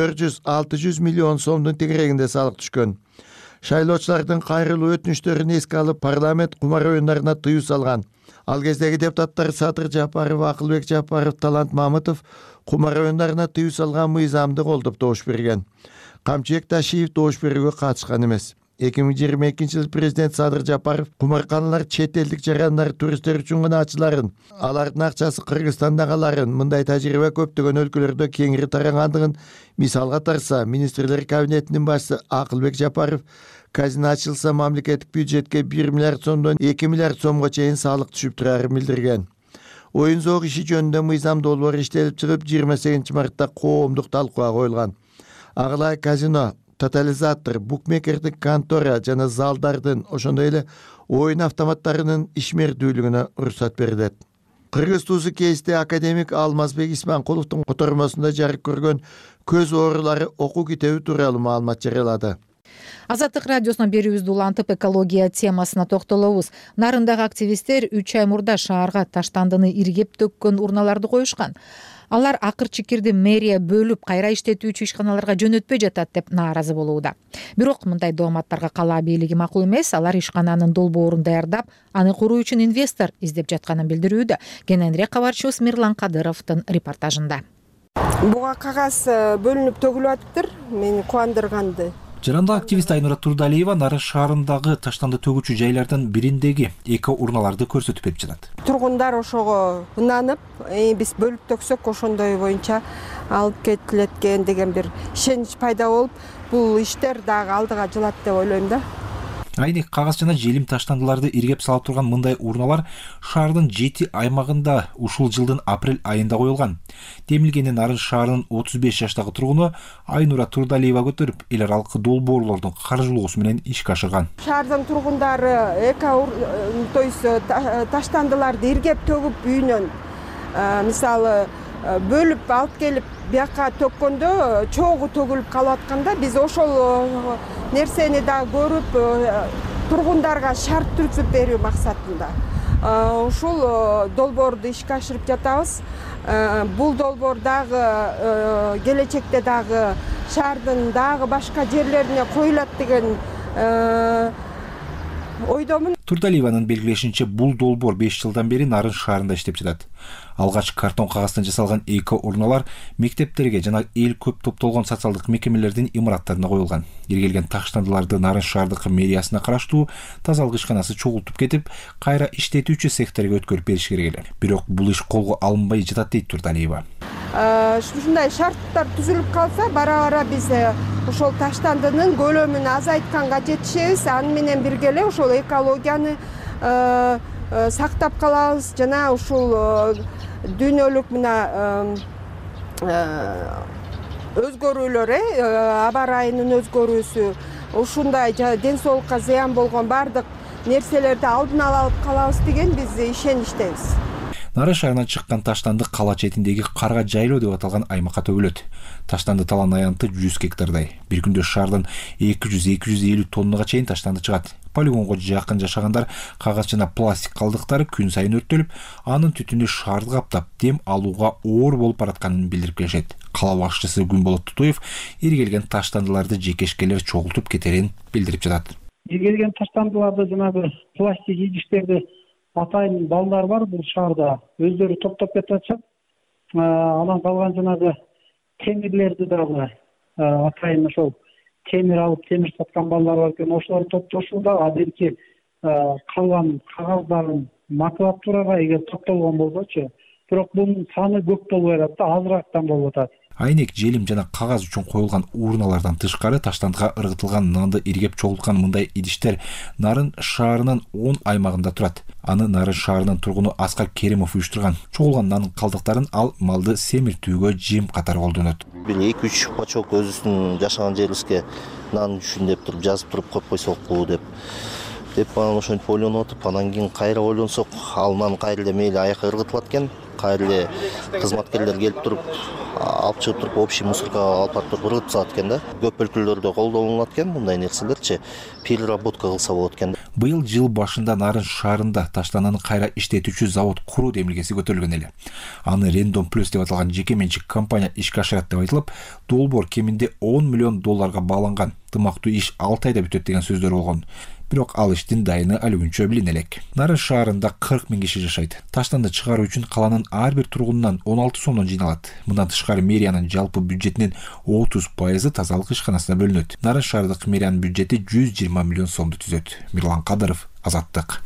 400-600 миллион сомдун тегерегинде салык түшкөн. Шайлоочулардын кайрылуу өтүнүчтөрүн эске алып, парламент кумар оюндарына тыюу салган. Ал кездеги депутаттар Садыр Жапаров, Акылбек Жапаров, Талант Мамытов кумар оюндарына тыюу салган мыйзамды колдоп добуш берген. Камчыбек Ташиев добуш берүүгө катышкан эмес. 2022 жылы президент Садыр Жапаров кумарканалар чет элдик жарандар туристтер үчүн гана ачыларын, алардын акчасы Кыргызстанда каларын, мындай тажрыйба көптөгөн өлкөлөрдө кеңири тарагандыгын мисалга тарса, министрлер кабинетинин башчысы Акылбек Жапаров казино ачылса мамлекеттик бюджетке 1 миллиард сомдон 2 миллиард сомго чейин салык түшүп турарын билдирген. Оюн зоок иши жөнүндө мыйзам долбоор иштелип чыгып 28 мартта коомдук талкууга коюлган. Агылай казино, тотализатор, букмекердик контора жана залдардын, ошондой эле оюн автоматтарынын ишмердүүлүгүнө уруксат берилет. Кыргыз туузу кейсте академик Алмазбек Исманкуловдун котормосунда жарык көргөн көз оорулары окуу китеби тууралуу маалымат жарыялады. Азаттык радиосуна берүүбүздү улантып экология темасына токтолобуз. Нарындагы активисттер 3 ай мурда шаарга таштандыны иргеп төккөн урналарды коюшкан. Алар акыр чекирди мэрия бөлүп кайра иштетүүчү ишканаларга жөнөтпөй жатат деп нааразы болууда. Бирок мындай дооматтарга кала бийлиги макул эмес. Алар ишкананын долбоорун даярдап, аны куруу үчүн инвестор издеп жатканын билдирүүдө. Кененирээк кабарчыбыз Мирлан Кадыровдун репортажында. Буга кагаз бөлүнүп төгүлүп атыптыр. Мени кубандырганды. Жаранда активист Айнура Турдалиева Нарын шаарындагы таштанды төгүүчү жайлардын бириндеги эко урналарды көрсөтүп берип жатат. Тургундар ошого ынанып, биз бөлүп төксөк ошондой боюнча алып кетилет экен деген бир ишенич пайда болуп, бул иштер дагы алдыга жылат деп ойлойм да. Айнек кагаз жана желим таштандыларды иргеп салып турган мындай урналар шаардын 7 аймагында ушул жылдын апрель айында коюлган. Демилгени Нарын шаарынын 35 жаштагы тургуну Айнура Турдалиева көтөрүп, эл аралык долбоорлордун каржылоосу менен ишке ашырган. Шаардын тургундары таштандыларды иргеп төгүп үйүнөн, мисалы бөлүп алып келип бияка төккөндө чогуу төгүлүп калып атканда биз ошол нерсени да көрүп тургундарга шарт түзүп берүү максатында ушул долбоорду ишке ашырып жатабыз. Бул долбоор дагы келечекте дагы шаардын дагы башка жерлерине коюлат деген ойдомун. Турдалиеванын белгилешинче, бул долбоор 5 жылдан бери Нарын шаарында иштеп жатат. Алгач картон кагаздан жасалган эко урналар мектептерге жана эл көп топтолгон социалдык мекемелердин имараттарына коюлган. Иргелген таштандыларды Нарын шаардык мэриясына караштуу тазалык ишканасы чогултуп кетип, кайра иштетүүчү секторго өткөрүп бериш керек эле. Бирок бул иш колго алынбай жатат, дейт Турдалиева. Ушундай шарттар түзүлүп калса, бара-бара биз ошол таштандынын көлөмүн азайтканга жетишебиз. Аны менен бирге эле ошол экологияны сактап калабыз жана ушул дүйнөлүк мына өзгөрүүлөр, аба ырайынын өзгөрүүсү, ушундай ден соолукка зыян болгон бардык нерселерди алдын ала алып калабыз деген биз ишеничтебиз. Нарын шаарынан чыккан таштанды кала четиндеги карга жайлоо деп аталган аймакка төгүлөт. Таштанды талан аянты 100 гектардай. Бир күндө шаардан 200-250 тоннага чейин таштанды чыгат. Полигонго жакын жашагандар кагаз жана пластик калдыктары күн сайын өрттөлүп, анын түтүнү шаарды каптап, дем алууга оор болуп баратканын билдирип келишет. Кала башчысы Күнболот Тутуев иргелген таштандыларды жекешкелер чогултуп кетерин билдирип жатат. Иргелген таштандыларды жанагы пластик идиштерди атайын балдар бар бул шаарда, өздөрү топтоп кетип атышат. Анан калган жанагы темирлерди дагы атайын ошол темир алып темир саткан балдар бар экен, ошолор топтошууда. Адилки калган кагаздарын макулатурага эгер топтолгон болсочу, бирок бунун саны көп болбой атат да, азыраактан болуп атат. айнек, желим жана кагаз үчүн коюлган урналардан тышкары таштандыга ыргытылган нанды иргеп чогулткан мындай идиштер Нарын шаарынын 10 аймагында турат. Аны Нарын шаарынын тургуну Аскар Керимов уюштурган. Чогулган нанын калдыктарын ал малды семиртүүгө жем катары колдонот. Бир 2-3 пачок өзүбүздүн жашаган жерибизге нан үчүн деп туруп жазып туруп коюп койсокпу деп анан ошентип ойлонуп атып, анан кийин кайра ойлонсок, ал нан кайра мейли аяка ыргытылат экен. Кайра кызматкерлер келип туруп, алып чыгып туруп, общий мусоркага алып барып туруп ыргытышат экен да. Көп өлкөлөрдө колдонулат экен мындай нерселерчи, переработка кылса болот экен. Быйыл жыл башында Нарын шаарында таштандыны кайра иштетүүчү завод куруу демилгеси көтөрүлгөн эле. Аны Random Plus деп аталган жеке менчик компания ишке ашырат деп айтылып, долбоор кеминде $10 миллион баланган. Тымактуу иш 6 айда бүтөт деген сөздөр болгон. Бирок ал иштин дайыны али күнчө билине элек. Нарын шаарында 40 000 киши жашайт. Таштанды чыгаруу үчүн каланын ар бир тургунунан 16 сомдон жыйналат. Мындан тышкары мэриянын жалпы бюджетинин 30% тазалык ишканасына бөлүнөт. Нарын шаардык мэриянын бюджети 120 миллион сомду түзөт. Мирлан Кадыров, Азаттык.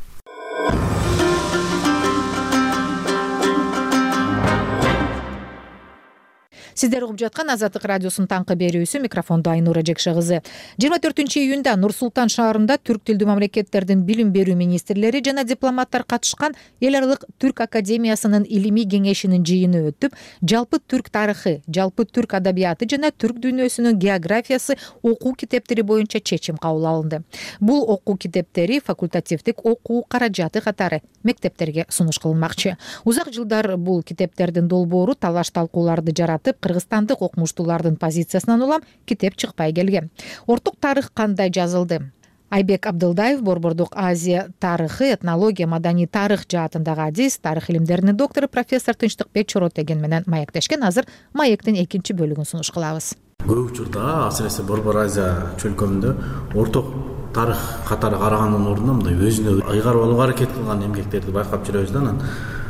Сиздер угуп жаткан Азаттык радиосунун таңкы берүүсү, микрофондо Айнура Жекше кызы. 24-июнда Нур Султан шаарында түрк тилдүү мамлекеттердин билим берүү министрлери жана дипломаттар катышкан эл аралык түрк академиясынын илимий кеңешинин жыйыны өтүп, жалпы түрк тарыхы, жалпы түрк адабияты жана түрк дүйнөсүнүн географиясы окуу китептери боюнча чечим кабыл алынды. Бул окуу китептери факультативдик окуу каражаты катары мектептерге сунуш кылынмакчы. Узак жылдар бул китептердин долбоору талаш талкууларды жаратып, кыргызстандык окумуштуулардын позициясынан улам китеп чыкпай келген. Орток тарых кандай жазылды? Айбек Абдылдаев Борбордук Азия тарыхы, этнология, маданий тарых жаатындагы адис, тарых илимдеринин доктору профессор Тынчтыкбек Чоротеген менен маектешкен. Азыр маектин экинчи бөлүгүн сунуш кылабыз. Көп учурда, асыресе Борбор Азия чөлкөмүндө орток тарых катары караганын ордуна мындай өзүнө ыйгар болууга аракет кылган эмгектерди байкап жүрөбүз да. Анан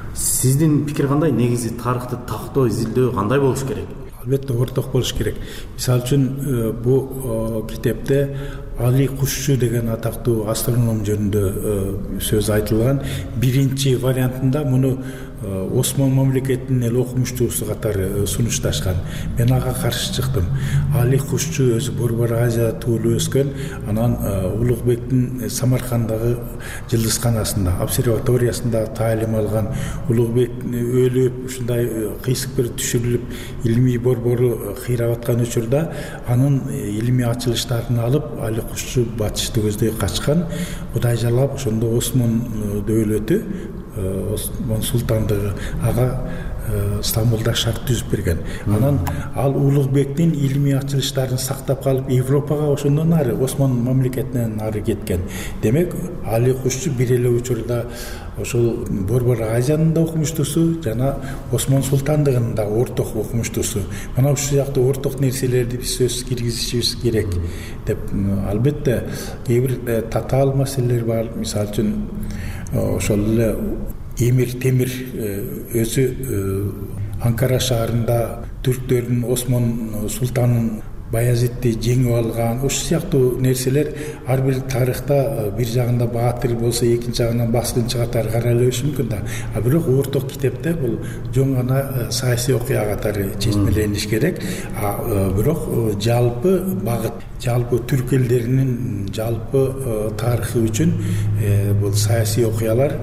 сиздин пикир кандай? Негизи тарыхты тактоо, изилдөө кандай болуш керек? Албетте орток болуш керек. Мисалы үчүн бул китепте Али Кушчу деген атактуу астроном жөнүндө сөз айтылган. Биринчи вариантында муну Осман мамлекетинин эл окумуштуусу катары сунушташкан. Мен ага каршы чыктым. Али Кушчу өзү Борбор Азия туулуп өскөн, анан Улугбектин Самаркандагы жылдызканасында, обсерваториясында таалим алган. Улугбек өлүп, ушундай кыйсык бир түшүрүлүп, илимий борбору кыйрап аткан учурда анын илимий ачылыштарын алып, Али Кушчу батышты көздөй качкан. Кудай жалап, ошондо Осман дөөлөтү, Осман султандыгы ага Стамбулда шарт түзүп берген. Анан ал Улугбектин илимий ачылыштарын сактап калып, Европага ошондон ары Осман мамлекетинен ары кеткен. Демек, Али Кушчу бир эле учурда ошол Борбор Азиянын да окумуштуусу жана Осман султандыгынын да орток окумуштуусу. Мына ушул сыяктуу орток нерселерди биз сөзсүз киргизишибиз керек деп. Албетте кээ бир татаал маселелер бар. Мисалы үчүн ошол эле Эмир Темир өзү Анкара шаарында түрктөрдүн Осман султанын Баязитти жеңип алган, ошол сыяктуу нерселер ар бир тарыхта бир жагында баатыр болсо, экинчи жагынан баскынчы катары каралышы мүмкүн да. А бирок орток китепте бул жоң гана саясий окуя катары чечмелениш керек. А бирок жалпы багыт, жалпы түрк элдеринин жалпы тарыхы үчүн бул саясий окуялар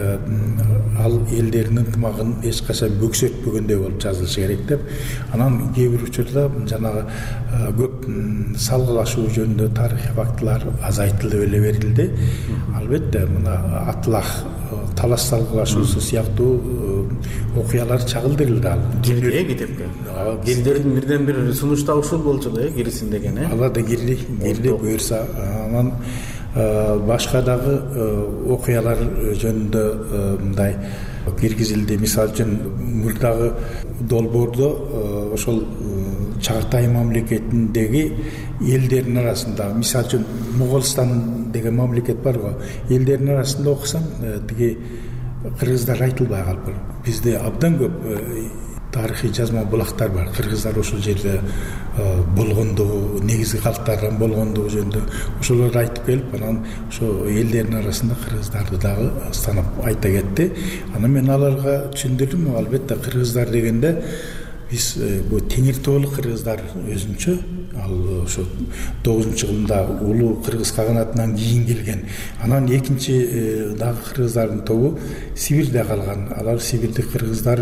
ал элдеринин ынтымагын эч качан бөксөртпөгөндөй болуп жазылышы керек деп. Анан кээ бир учурда жанагы көп салгылашуу жөнүндө тарыхый фактылар азайтылып эле берилди. Албетте мына Атлах талаш салгылашуусу сыяктуу окуялар чагылдырылды. Кирди китепке. Кирдердин бирден бир сунушта ушул болчу да, кирсин деген. Ала да кирди буюрса. Анан башка дагы окуялар жөнүндө мындай киргизилди. Мисалы үчүн мурдагы долбоордо ошол Чагыртай мамлекетиндеги элдердин арасында, мисалы үчүн Моголстан деген мамлекет бар го, элдердин арасында окусаң, тиги кыргыздар айтылбай калып. Бизде абдан көп тарыхый жазма булактар бар. Кыргыздар ошол жерде болгондугу, негизги калктардан болгондугу жөнүндө ошолорду айтып келип, анан ошо элдердин арасында кыргыздарды дагы станып айта кетти. Анан мен аларга түшүндүрдүм, албетте кыргыздар дегенде биз бул теңир тоолук кыргыздар өзүнчө ал ошо 9-кылымда улуу кыргыз каганатынан кийин келген. Анан экинчи дагы кыргыздардын тобу Сибирде калган. Алар сибирдик кыргыздар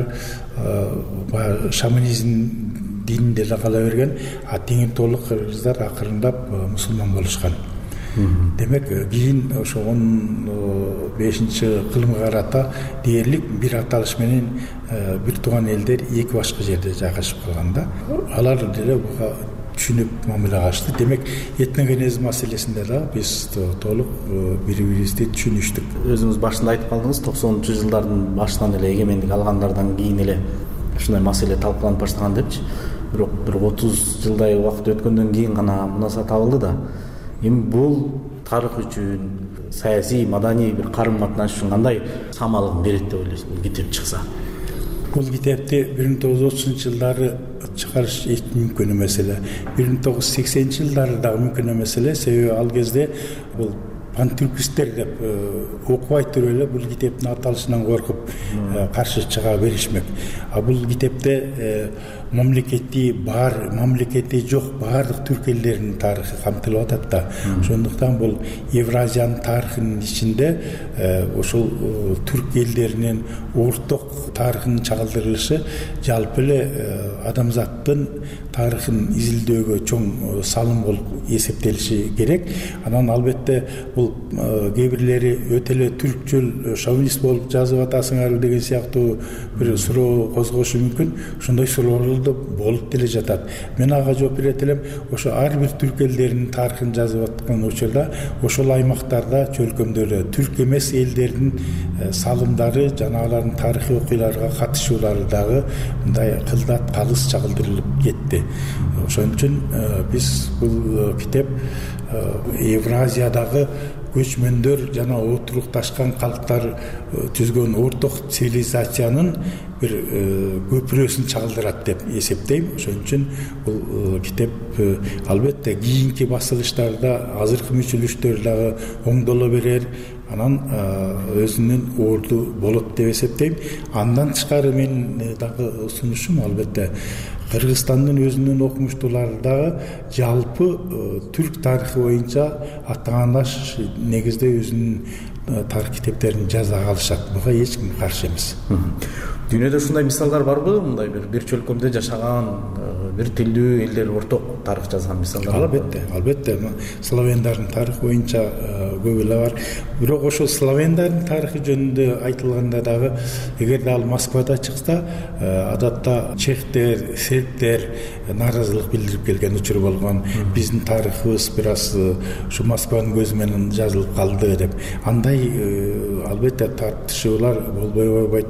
шаманизм дининде эле кала берген, а теңир тоолук кыргыздар акырындап мусулман болушкан. Демек кийин ошо 15-кылымга карата дээрлик бир аталыш менен бир тууган элдер эки башка жерде жайгашып калган да. Алар деле буга түшүнүп мамиле кылышты. Демек этногенез маселесинде да биз толук бири-бирибизди түшүнүштүк. Өзүңүз башында айтып калдыңыз, 90-жылдардын башынан эле эгемендик алгандардан кийин эле ушундай маселе талкууланып баштаган депчи. Бирок бир 30 жылдай убакыт өткөндөн кийин гана мунаса табылды да. Эми бул тарых үчүн, саясий, маданий бир карым-катнаш үчүн кандай самалыгын берет деп ойлойсуз бул китеп чыкса? Бул китепти 1930-жылдары чыгарыш эч мүмкүн эмес эле. 1980-жылдары дагы мүмкүн эмес эле, себеби ал кезде бул пантүркистер деп окубай туруп эле бул китептин аталышынан коркуп каршы чыга беришмек. А бул китепте мамлекети бар, мамлекети жок баардык түрк элдеринин тарыхы камтылып атат да. Ошондуктан бул Евразиянын тарыхынын ичинде ошол түрк элдеринин орток тарыхынын чагылдырылышы жалпы эле адамзаттын тарыхын изилдөөгө чоң салым болуп эсептелиши керек. Анан албетте бул кээ бирлери өтө эле түркчүл шовинист болуп жазып атасыңар деген сыяктуу бир суроо козгошу мүмкүн. Ошондой суроолор болуп деле жатат. Мен ага жооп берет элем, ошо ар бир түрк элдеринин тарыхын жазып аткан учурда ошол аймактарда, чөлкөмдөрдө түрк эмес элдердин салымдары жана алардын тарыхый окуяларга катышуулары дагы мындай кылдат калыс чагылдырылып кетти. Ошон үчүн биз бул китеп Евразиядагы көчмөндөр жана отурукташкан калктар түзгөн орток цивилизациянын бир көпүрөсүн чагылдырат деп эсептейм. Ошон үчүн бул китеп албетте кийинки басылыштарда азыркы мүчөлүштөр дагы оңдоло берер, анан өзүнүн орду болот деп эсептейм. Андан тышкары менин дагы сунушум албетте Кыргызстандын өзүнүн окумуштуулары дагы жалпы түрк тарыхы боюнча аттаандаш негизде өзүнүн тарых китептерин жаза алышат. Буга эч ким каршы эмес. Дүйнөдө ушундай мисалдар барбы? Мындай бир чөлкөмдө жашаган бир тилдүү элдер орток тарых жазган мисалдар барбы? Албетте. Славяндардын тарыхы боюнча көп эле бар. Бирок ошол славяндардын тарыхы жөнүндө айтылганда дагы, эгерде ал Москвада чыкса, адатта чехтер, сербтер нааразылык билдирип келген учур болгон. Биздин тарыхыбыз бир аз ушу Москванын көзү менен жазылып калды деп. Андай албетте тартышуулар болбой койбойт.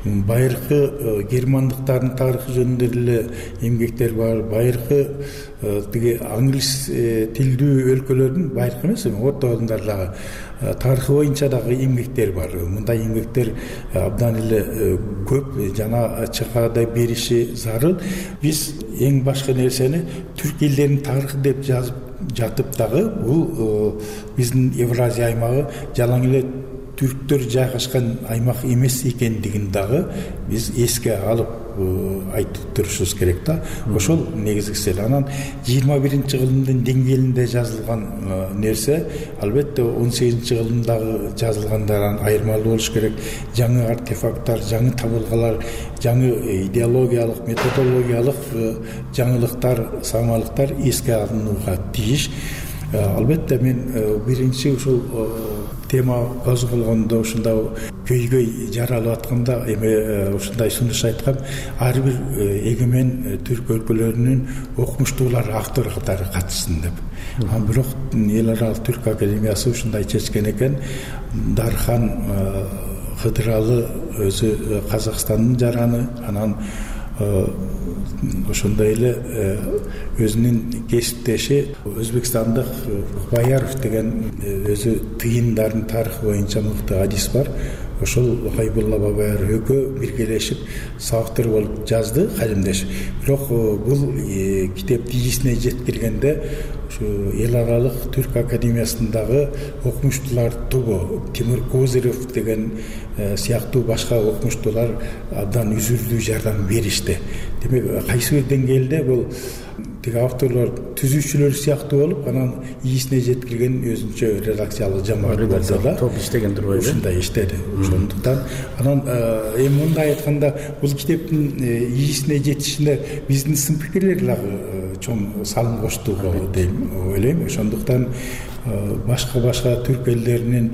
Байыркы германдыктардын тарыхы жөнүндө эле эмгектер бар. Байыркы тиги англис тилдүү өлкөлөрдүн байыркы эмес, орто алдындагы тарыхы боюнча дагы эмгектер бар. Мындай эмгектер абдан эле көп жана чыкаада бериши зарыл. Биз эң башкы нерсени түрк элдеринин тарыхы деп жазып жатып дагы бул биздин Евразия аймагы жалаң эле түрктөр жайгашкан аймак эмес экендигин дагы биз эске алып айтып турушубуз керек да. Ошол негизгиси. Анан 21-кылымдын деңгээлинде жазылган нерсе албетте 18-кылымдагы жазылгандардан айырмалуу болуш керек. Жаңы артефакттар, жаңы табылгалар, жаңы идеологиялык, методологиялык жаңылыктар, самалыктар эске алынууга тийиш. Албетте мен биринчи ушул тема козголгондо ушундай көйгөй жаралып атканда эми ушундай сунуш айткам, ар бир эгемен түрк өлкөлөрүнүн окумуштуулар автор катары катышсын деп. Бирок эл аралык түрк академиясы ушундай чечкен экен. Дархан Кыдыралы өзү Казакстандын жараны, анан ошондой эле өзүнүн кесиптеши Өзбекстандык Баяров деген өзү тыйындардын тарыхы боюнча мыкты адис бар. ошол Хайбулла Бабаяр экөө биргелешип соавтор болуп жазды, калемдеш. Бирок бул китепти ийисине жеткиргенде ушу эл аралык түрк академиясындагы окумуштуулар тобу Тимур Козырев деген сыяктуу башка окумуштуулар абдан үзүлдүү жардам беришти. Демек кайсы бир деңгээлде бул тиги авторлор түзүүчүлөр сыяктуу болуп, анан ийисине жеткирген өзүнчө редакциялык жамаат болду да. Топ иштеген турбайбы? Ушундай иштеди. Ошондуктан анан эми мындай айтканда бул китептин ийисине жетишине биздин сын пикирлер дагы чоң салым кошту деп ойлойм. Ошондуктан башка түрк элдеринин,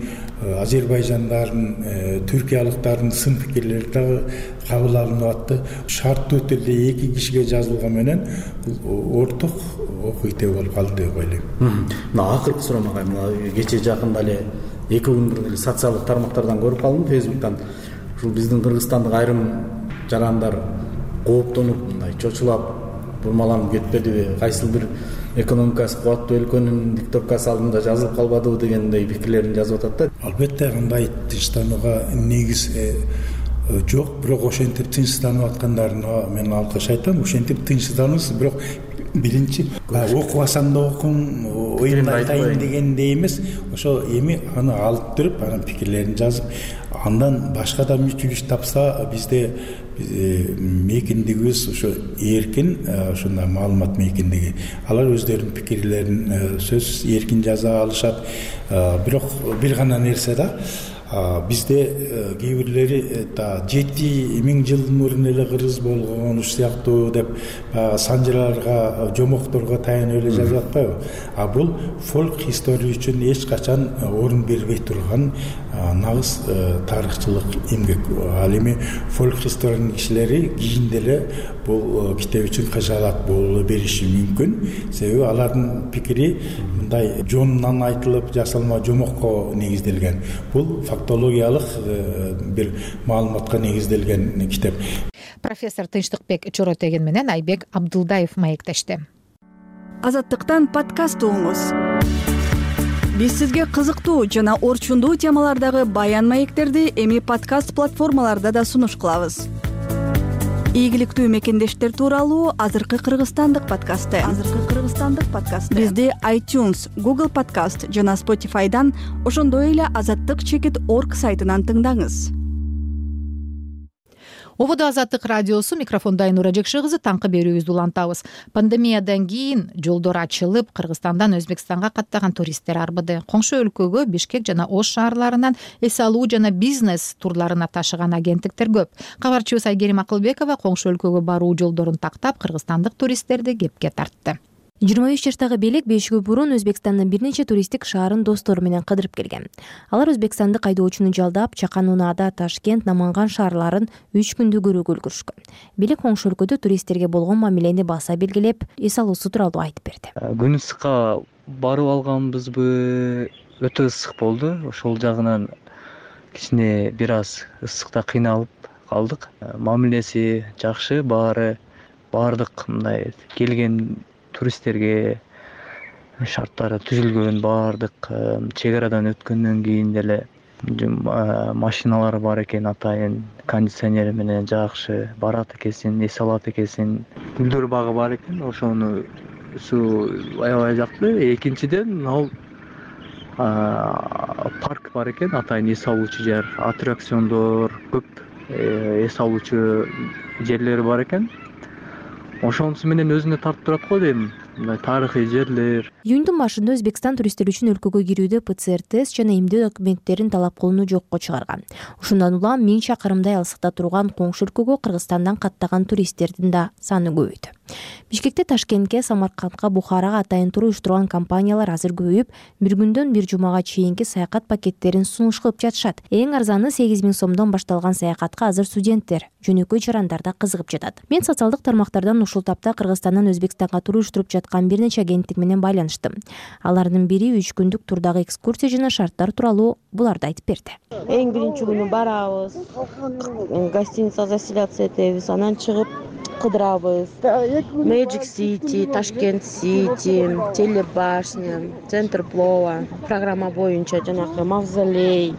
Азербайжандардын, түркиялыктардын сын пикирлери дагы кабыл алынып атты. Шарттуу түрдө эки кишиге жазылган менен бул орток окуу китеби болуп калды деп ойлойм. Мына акыркы сурамагай, мына кече жакында эле 2 күн бурун эле социалдык тармактардан көрүп калдым, Facebook'тан. Ушул биздин Кыргызстандык айрым жарандар кооптонуп, мындай чочулап, бурмаланып кетпедиби, кайсыл бир экономикасы кубаттуу өлкөнүн диктовкасы алдында жазылып калбадыбы дегендей пикирлерин жазып атат да. Албетте кандай тынчтанууга негиз жок, бирок ошентип тынчтанып аткандарына мен алкыш айтам. Ошентип тынчтануусу бирок биринчи окубасам да окум, оюмду айтайын дегендей эмес, ошо эми аны алып туруп, анын пикирлерин жазып, андан башка да мүчүлүш тапса, бизде мейкиндигибиз ошо эркин, ушундай маалымат мейкиндиги. Алар өздөрүнүн пикирлерин сөзсүз эркин жаза алышат. Бирок бир гана нерсе да, бизде кээ бирлери 7000 жылдын мурун эле кыргыз болгон уш сыяктуу деп санжыраларга, жомокторго таянып эле жазып атпайбы? А бул фолк история үчүн эч качан орун бербей турган нагыз тарыхчылык эмгек. Ал эми фолк историянын кишилери кийин деле бул китеп үчүн кажалат боло бериши мүмкүн. Себеби алардын пикири мындай жонунан айтылып жасалма жомокко негизделген. Бул фактологиялык бир маалыматка негизделген китеп. Профессор Тынчтыкбек Чоротеген менен Айбек Абдулдаев маектешти. Азаттыктан подкаст угуңуз. Биз сизге кызыктуу жана орчундуу темалардагы баян маектерди эми подкаст платформаларда да сунуш кылабыз. Ийгиликтүү мекендештер тууралуу азыркы Кыргызстандык подкасты. Бизди iTunes, Google Podcast жана Spotify'дан, ошондой эле azattyk.org сайтынан тыңдаңыз. Ободо Азаттык радиосу, микрофондо Айнура Жекши кызы, таңкы берүүбүздү улантабыз. Пандемиядан кийин жолдор ачылып, Кыргызстандан Өзбекстанга каттаган туристтер арбыды. Коңшу өлкөгө Бишкек жана Ош шаарларынан эс алуу жана бизнес турларына ташыган агенттиктер көп. Кабарчыбыз Айгерим Акылбекова коңшу өлкөгө баруу жолдорун тактап, кыргызстандык туристтерди кепке тартты. 23 жаштагы белек 5 күн бурун Өзбекстандын бир нече туристтик шаарын достору менен кыдырып келген. Алар Өзбекстандык айдоочуну жалдап, Чакан Унаада, Ташкент, Наманган шаарларын 3 күндү көрүүгө үлгүрүшкөн. Белек коңшу өлкөдө туристтерге болгон мамилени баса белгилеп, эс алуусу тууралуу айтып берди. Күн ысыкка барып алганбызбы, өтө ысык болду. Ошол жагынан кичине бир аз ысыкта кыйналып калдык. Мамилеси жакшы, баардык мындай келген туристтерге шарттары түзүлгөн, баардык чек арадан өткөндөн кийин деле машиналар бар экен, атайын кондиционери менен жакшы барат экенсин, эс алат экенсин. Гүлдөр багы бар экен, ошонусу аябай жакты. Экинчиден ал парк бар экен, атайын эс алуучу жер, аттракциондор көп, эс алуучу жерлери бар экен. Ошонусу менен өзүнө тартып турат го дейм. Тарыхый жерлер. Июндун башында Өзбекстан туристтер үчүн өлкөгө кирүүдө ПЦР тест жана эмдөө документтерин талап кылууну жокко чыгарган. Ушундан улам 1000 чакырымдай алыстыкта турган коңшу өлкөгө Кыргызстандан каттаган туристтердин да саны көбөйдү. Бишкекте, Ташкентке, Самаркандка, Бухарага атайын тур уюштурган компаниялар азыр көбөйүп, бир күндөн бир жумага чейинки саякат пакеттерин сунуш кылып жатышат. Эң арзаны 8000 сомдон башталган саякатка азыр студенттер, жөнөкөй жарандар да кызыгып жатат. Мен социалдык тармактардан ушул тапта Кыргызстандан Өзбекстанга тур уюштуруп жаткан бир нече агенттик менен байланыштым. Алардын бири 3 күндүк турдагы экскурсия жана шарттар тууралуу буларды айтып берди. Эң биринчи күнү барабыз, гостиница заселяться этебиз, анан чыгып кыдырабыз. Magic City, Ташкент City, Телебашня, Центр Плова, программа боюнча жанагы мавзолей,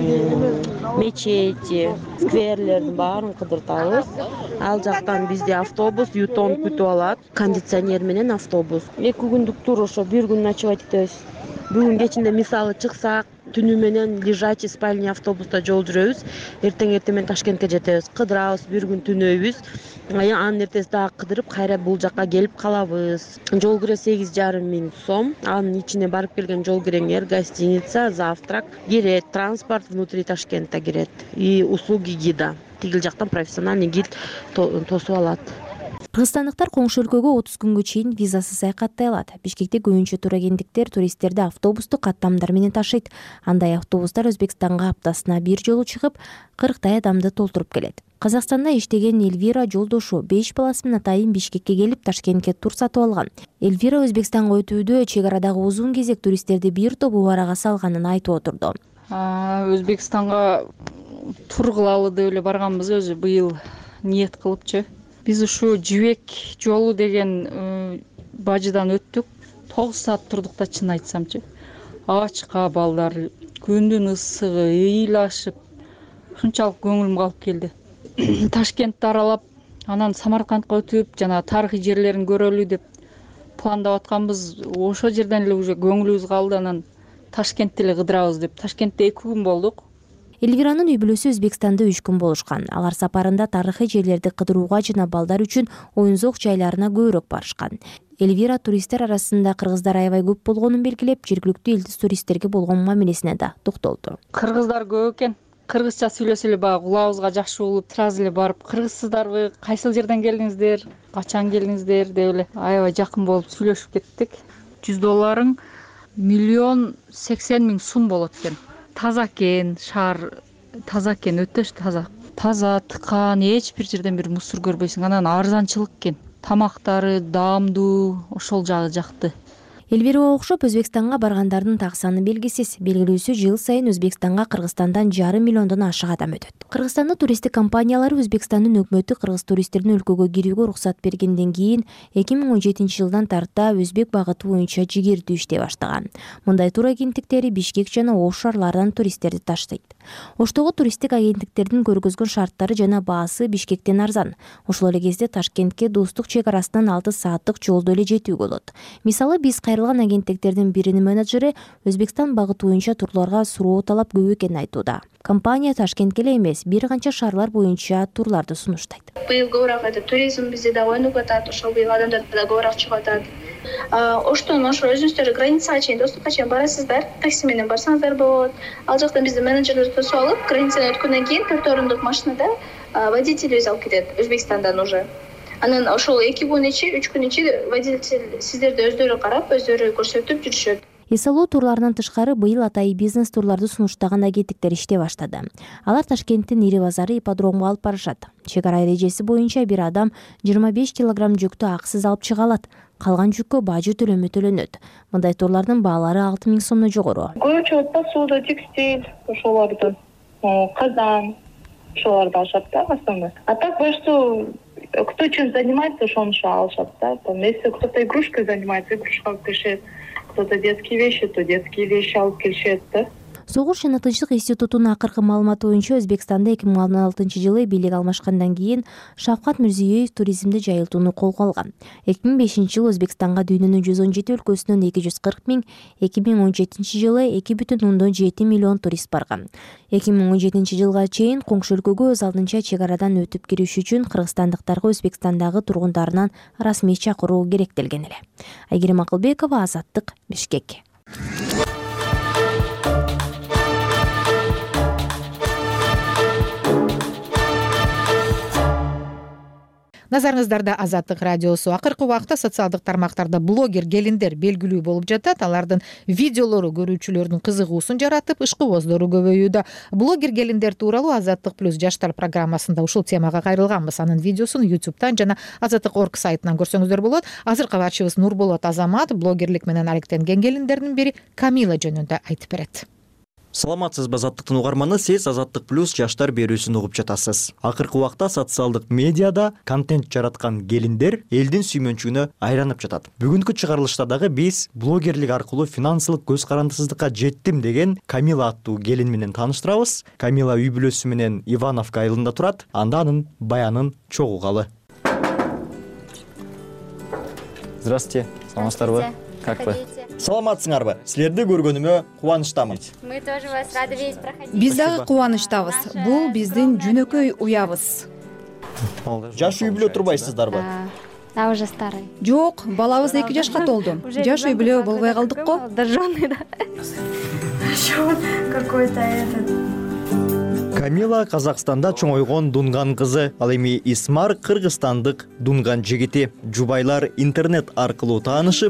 мечети, скверлердин баарын кыдыртабыз. Ал жактан бизде автобус Ютон күтүп алат, кондиционер менен автобус. 2 күндүк тур ошо 1 күн ночевать этебиз. Бүгүн кечинде мисалы чыксак, түнү менен лежачий спальный автобуста жол жүрөбүз. Эртең менен Ташкентке жетебиз. Кыдырабыз, 1 күн түнөйбүз. Анын эртеси дагы кыдырып, кайра бул жакка келип калабыз. Жол кире 8,5 миң сом. Анын ичине барып келген жол киреңер, гостиница, завтрак кирет, транспорт внутри Ташкентте кирет и услуги гида. Тигил жактан профессиональный гид тосуп алат. Кыргызстандыктар коңшу өлкөгө 30 күнгө чейин визасыз саякаттай алат. Бишкекте көбүнчө турагенттиктер туристтерди автобустук каттамдар менен ташыйт. Андай автобустар Өзбекстанга аптасына 1 жолу чыгып, 40 адамды толтуруп келет. Казакстанда иштеген Эльвира жолдошу 5 баласы менен атайын Бишкекке келип Ташкентке тур сатып алган. Эльвира Өзбекстанга өтүүдө чек арадагы uzun кезек туристтерди бир топ убарага салганын айтып отурду. Өзбекстанга тур кылалы деп эле барганбыз, өзү быйыл ниет кылыпчы. Биз ушу Жибек жолу деген бажыдан өттүк. 9 саат турдук да, чын айтсамчы. Ачка балдар, күндүн ысыгы, ыйлашып, ушунчалык көңүлүм калып келди. Ташкентти аралап, анан Самаркандка өтүп, жана тарыхый жерлерин көрөлү деп пландап атканбыз. Ошол жерден эле уже көңүлүбүз калды, анан Ташкентте эле кыдырабыз деп. Ташкентте 2 күн болдук. Эльвиранын үй бүлөсү Өзбекстанда 3 күн болушкан. Алар сапарында тарыхый жерлерди кыдырууга жана балдар үчүн оюнзок жайларына көбүрөөк барышкан. Эльвира туристтер арасында кыргыздар аябай көп болгонун белгилеп, жергиликтүү элдис туристтерге болгон мамилесине да токтолду. Кыргыздар көп экен. Кыргызча сүйлөсө эле баягы кулабызга жакшы болуп, сразу эле барып, кыргызсыздарбы, кайсыл жерден келдиңиздер, качан келдиңиздер деп эле аябай жакын болуп сүйлөшүп кеттик. $100 1,80 миң сум болот экен. Таза экен, шаар таза экен, өтө таза. Таза, тыкан, эч бир жерден бир мусор көрбөйсүң. Анан арзанчылык экен. Тамактары даамдуу, ошол жагы жакты. Эльвирага окшоп Өзбекстанга баргандардын так саны белгисиз. Белгилүүсү жыл сайын Өзбекстанга Кыргызстандан 5,5 миллиондон ашык адам өтөт. Кыргызстандын туристтик компаниялары Өзбекстандын өкмөтү кыргыз туристтердин өлкөгө кирүүгө уруксат бергенден кийин 2017 жылдан тарта өзбек багыты боюнча жигердүү иштей баштаган. Мындай тур агенттиктери Бишкек жана Ош шаарларынан туристтерди таштайт. Оштогу туристтик агенттиктердин көргөзгөн шарттары жана баасы Бишкектен арзан. Ошол эле кезде Ташкентке достук чек арасынан 6 сааттык жолдо эле жетүүгө болот. Мисалы, биз кайрылган агенттиктердин биринин менеджери Өзбекстан багыты боюнча турларга суроо талап көп экенин айтууда. Компания Ташкентке эле эмес, бир канча шаарлар боюнча турларды сунуштайт. Быйыл көбүрөөк туризм бизде да ойнуп атат, ошол быйыл адамдар да көбүрөөк чыгып атат. Оштон ошо өзүңүздөр границага чейин, достукка чейин барасыздар, такси менен барсаңыздар болот. Ал жактан бизде менеджерлер тосуп алып, границадан өткөндөн кийин 4 орундук машинада водитель өзү алып кетет Өзбекстандан уже. Анан ошол 2 күн ичи, 3 күн ичи водитель сиздерди өздөрү карап, өздөрү көрсөтүп жүрүшөт. Эсалоо турларынан тышкары быйыл атайын бизнес турларды сунуштаган агенттиктер иштей баштады. Алар Ташкенттин ири базары ипподромго алып барышат. Чек ара эрежеси боюнча бир адам 25 килограмм жүктү акысыз алып чыга алат. Калган жүккө бажы төлөмү төлөнөт. Мындай турлардын баалары 6 миң сомдон жогору. Көбүнчө посуда, текстиль, ошолорду, казан, ошолорду алышат да основной. А так большинство кто чем занимается, ошону алышат да. Там если кто-то игрушкой занимается, игрушка алып келишет. Кто-то детские вещи, то детские вещи алып келишет да. Согуш жана Тынчтык институтунун акыркы маалыматы боюнча Өзбекстанда 2016 жылы бийлик алмашкандан кийин Шавкат Мирзиёев туризмди жайылтууну колго алган. 2005 жылы Өзбекстанга дүйнөнүн 117 өлкөсүнөн 240 миң, 2017 жылы 2,7 миллион турист барган. 2017 жылга чейин коңшу өлкөгө өз алдынча чек арадан өтүп кириш үчүн кыргызстандыктарга Өзбекстандагы тургундарынан расмий чакыруу керектелген эле. Айгерим Акылбекова, Азаттык, Бишкек. Назарыңыздарда Азаттык радиосу. Акыркы убакта социалдык тармактарда блогер келиндер белгилүү болуп жатат. Алардын видеолору көрүүчүлөрдүн кызыгуусун жаратып, ышкыбоздору көбөйүүдө. Блогер келиндер тууралуу Азаттык плюс жаштар программасында ушул темага кайрылганбыз. Анын видеосун YouTube'тан жана Азаттык.org сайтынан көрсөңүздөр болот. Азыр кабарчыбыз Нурболот Азамат блогерлик менен алектенген келиндердин бири Камила жөнүндө айтып берет. Саламатсызбы Азаттыктын угарманы, сиз Азаттык плюс жаштар берүүсүн угуп жатасыз. Акыркы убакта социалдык медиада контент жараткан келиндер элдин сүймөнчүгүнө айланып жатат. Бүгүнкү чыгарылышта дагы биз блогерлик аркылуу финансылык көз карандысыздыкка жеттим деген Камила аттуу келин менен тааныштырабыз. Камила үй бүлөсү менен Ивановка айылында турат. Анда анын баянын чогулгалы. Здравствуйте. Саламатсыздарбы? Как вы? Саламатсыңарбы? Силерди көргөнүмө кубанычтамын. Мы тоже вас рады видеть, проходите. Биз дагы кубанычтабыз. Бул биздин жөнөкөй уябыз. Жаш үй бүлө турбайсыздарбы? Да, уже старый. Жок, балабыз 2 жашка толду. Жаш үй бүлө болбой калдык го. Дожжённый, да. Ещё какой-то этот. Камила Казакстанда чоңойгон Дунган кызы, ал эми Исмар кыргызстандык Дунган жигити. Жубайлар интернет аркылуу таанышып,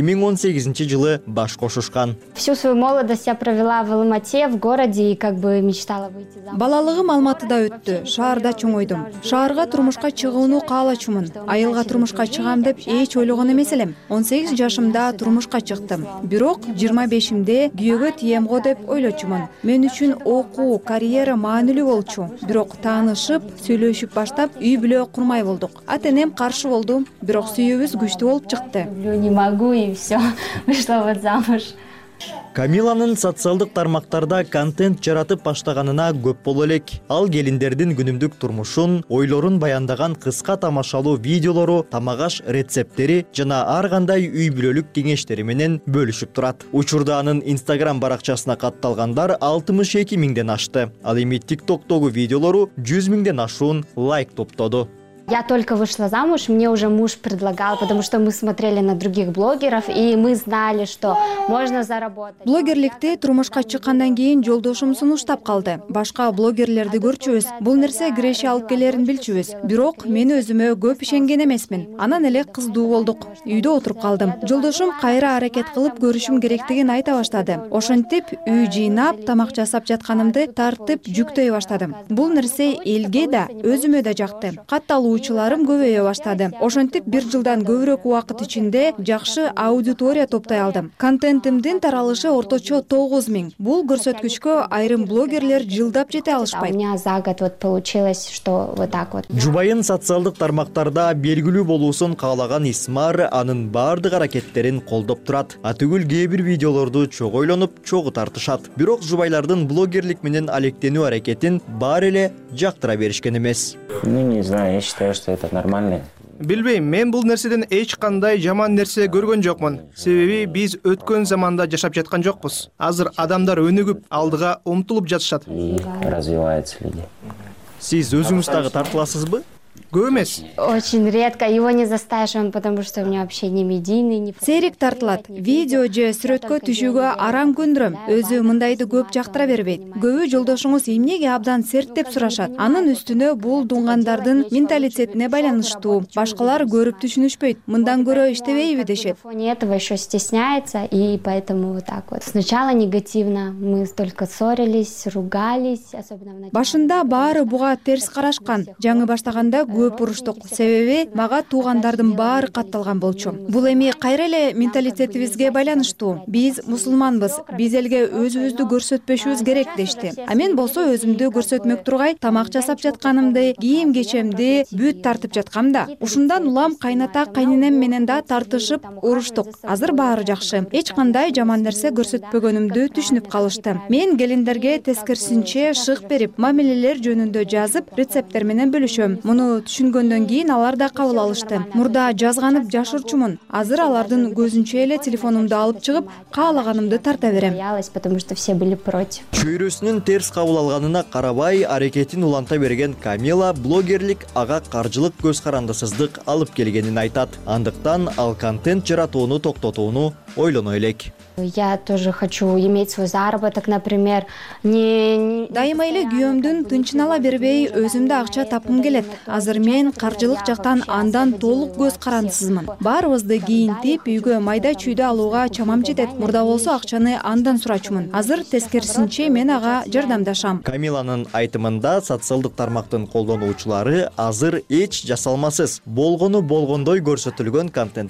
2018-жылы баш кошушкан. Всю свою молодость я провела в Алмате, в городе, и как бы мечтала выйти замуж. Балалыгым Алматыда өттү, шаарда чоңойдум. Шаарга турмушка чыгууну каалачумун. Айылга турмушка чыгам деп эч ойлогон эмес элем. 18 жашымда турмушка чыктым. Бирок 25-имде күйөөгө тием го деп ойлочумун. Мен үчүн окуу, карьера маанилүү болчу. Бирок таанышып, сүйлөшүп баштап, үй бүлө курмай болдук. Ата-энем каршы болду, бирок сүйүүбүз күчтүү болуп чыкты. Не могу, и все. Вышла вот замуж. Камиланын социалдык тармактарда контент жаратып баштаганына көп боло элек. Ал келиндердин күнүмдүк турмушун, ойлорун баяндаган кыска тамашалуу видеолору, тамагаш рецептери жана ар кандай үй бүлөлүк кеңештери менен бөлүшүп турат. Учурда анын Instagram баракчасына катталгандар 62 миңден ашты. Ал эми TikTok'тогу видеолору 100 миңден ашуун лайк топтоду. Я только вышла замуж, мне уже муж предлагал, потому что мы смотрели на других блогеров, и мы знали, что можно заработать. Блогерликте турмушка чыккандан кийин жолдошум сунуштап калды. Башка блогерлерди көрчүбүз. Бул нерсе киреше алып келерин билчүбүз. Бирок мен өзүмө көп ишенген эмесмин. Анан эле кыздуу болдук. Үйдө отуруп калдым. Жолдошум кайра аракет кылып көрүшүм керектигин айта баштады. Ошентип үй жыйнап, тамак жасап жатканымды тартып жүктөй баштадым. Бул нерсе элге да, өзүмө да жакты. Катталуучуларым көбөйө баштады. Ошентип 1 жылдан көбүрөөк убакыт ичинде жакшы аудитория топтой алдым. Контентимдин таралышы орточо 9 миң. Бул көрсөткүчкө айрым блогерлер жылдап жете алышпайт. У меня за год вот получилось, что вот так вот. Жубайын социалдык тармактарда белгилүү болуусун каалаган Исмар анын бардык аракеттерин колдоп турат. Атүгүл кээ бир видеолорду чогуу ойлонуп, чогуу тартышат. Бирок жубайлардын блогерлик менен алектенүү аракетин баары эле жактыра беришкен эмес. Не знаю, я считаю, что это нормально. Билбейм, мен бул нерседен эч кандай жаман нерсе көргөн жокмун. Себеби биз өткөн заманда жашап жаткан жокпуз. Азыр адамдар өнүгүп, алдыга умтулуп жатышат. И развиваются люди. Сиз өзүңүз дагы тартыласызбы? Көп эмес. Очень редко. Его не заставишь, он потому что у меня вообще не медийный, не... Серик тартылат. Видео же сүрөткө түшүүгө арам көндүрөм. Өзү мындайды көп жактыра бербейт. Көбү жолдошуңуз эмнеге абдан серт деп сурашат. Анын үстүнө бул дунгандардын менталитетине байланыштуу. Башкалар көрүп түшүнүшпөйт. Мындан көрө иштебейби дешет. На фоне этого еще стесняется, и поэтому вот так вот. Сначала негативно. Мы столько ссорились, ругались, особенно в начале. Башында баары буга терс карашкан. Жаңы баштаганда көп уруштук. Себеби мага туугандардын баары катталган болчу. Бул эми кайра эле менталитетибизге байланыштуу. Биз мусулманбыз. Биз элге өзүбүздү көрсөтпөшүбүз керек дешти. А мен болсо өзүмдү көрсөтмөк тургай тамак жасап жатканымды, кийим кечемди бүт тартып жаткам да. Ушундан улам кайната кайненем менен да тартышып уруштук. Азыр баары жакшы. Эч кандай жаман нерсе көрсөтпөгөнүмдү түшүнүп калышты. Мен келиндерге тескерисинче шык берип, мамилелер жөнүндө жазып, рецепттер менен бөлүшөм. Муну түшүнгөндөн кийин алар да кабыл алышты. Мурда жазганып жашырчумун. Азыр алардын көзүнчө эле телефонумду алып чыгып, каалаганымды тарта берем. Потому что все были против. Чөйрөсүнүн терс кабыл алганына карабай, аракетин уланта берген Камила блогерлик ага каржылык көз карандысыздык алып келгенин айтат. Андыктан ал контент жаратууну токтотууну ойлоно элек. Я тоже хочу иметь свой заработок, например, не... Дайыма эле күйөөмдүн тынчын ала бербей, өзүмдө акча тапкым келет. Азыр мен каржылык жактан андан толук көз карандысызмын. Баарыбызды кийинтип, үйгө майда чүйдө алууга чамам жетет. Мурда болсо акчаны андан сурачумун. Азыр тескерисинче мен ага жардамдашам. Камиланын айтымында социалдык тармактын колдонуучулары азыр эч жасалмасыз болгону болгондой көрсөтүлгөн контентке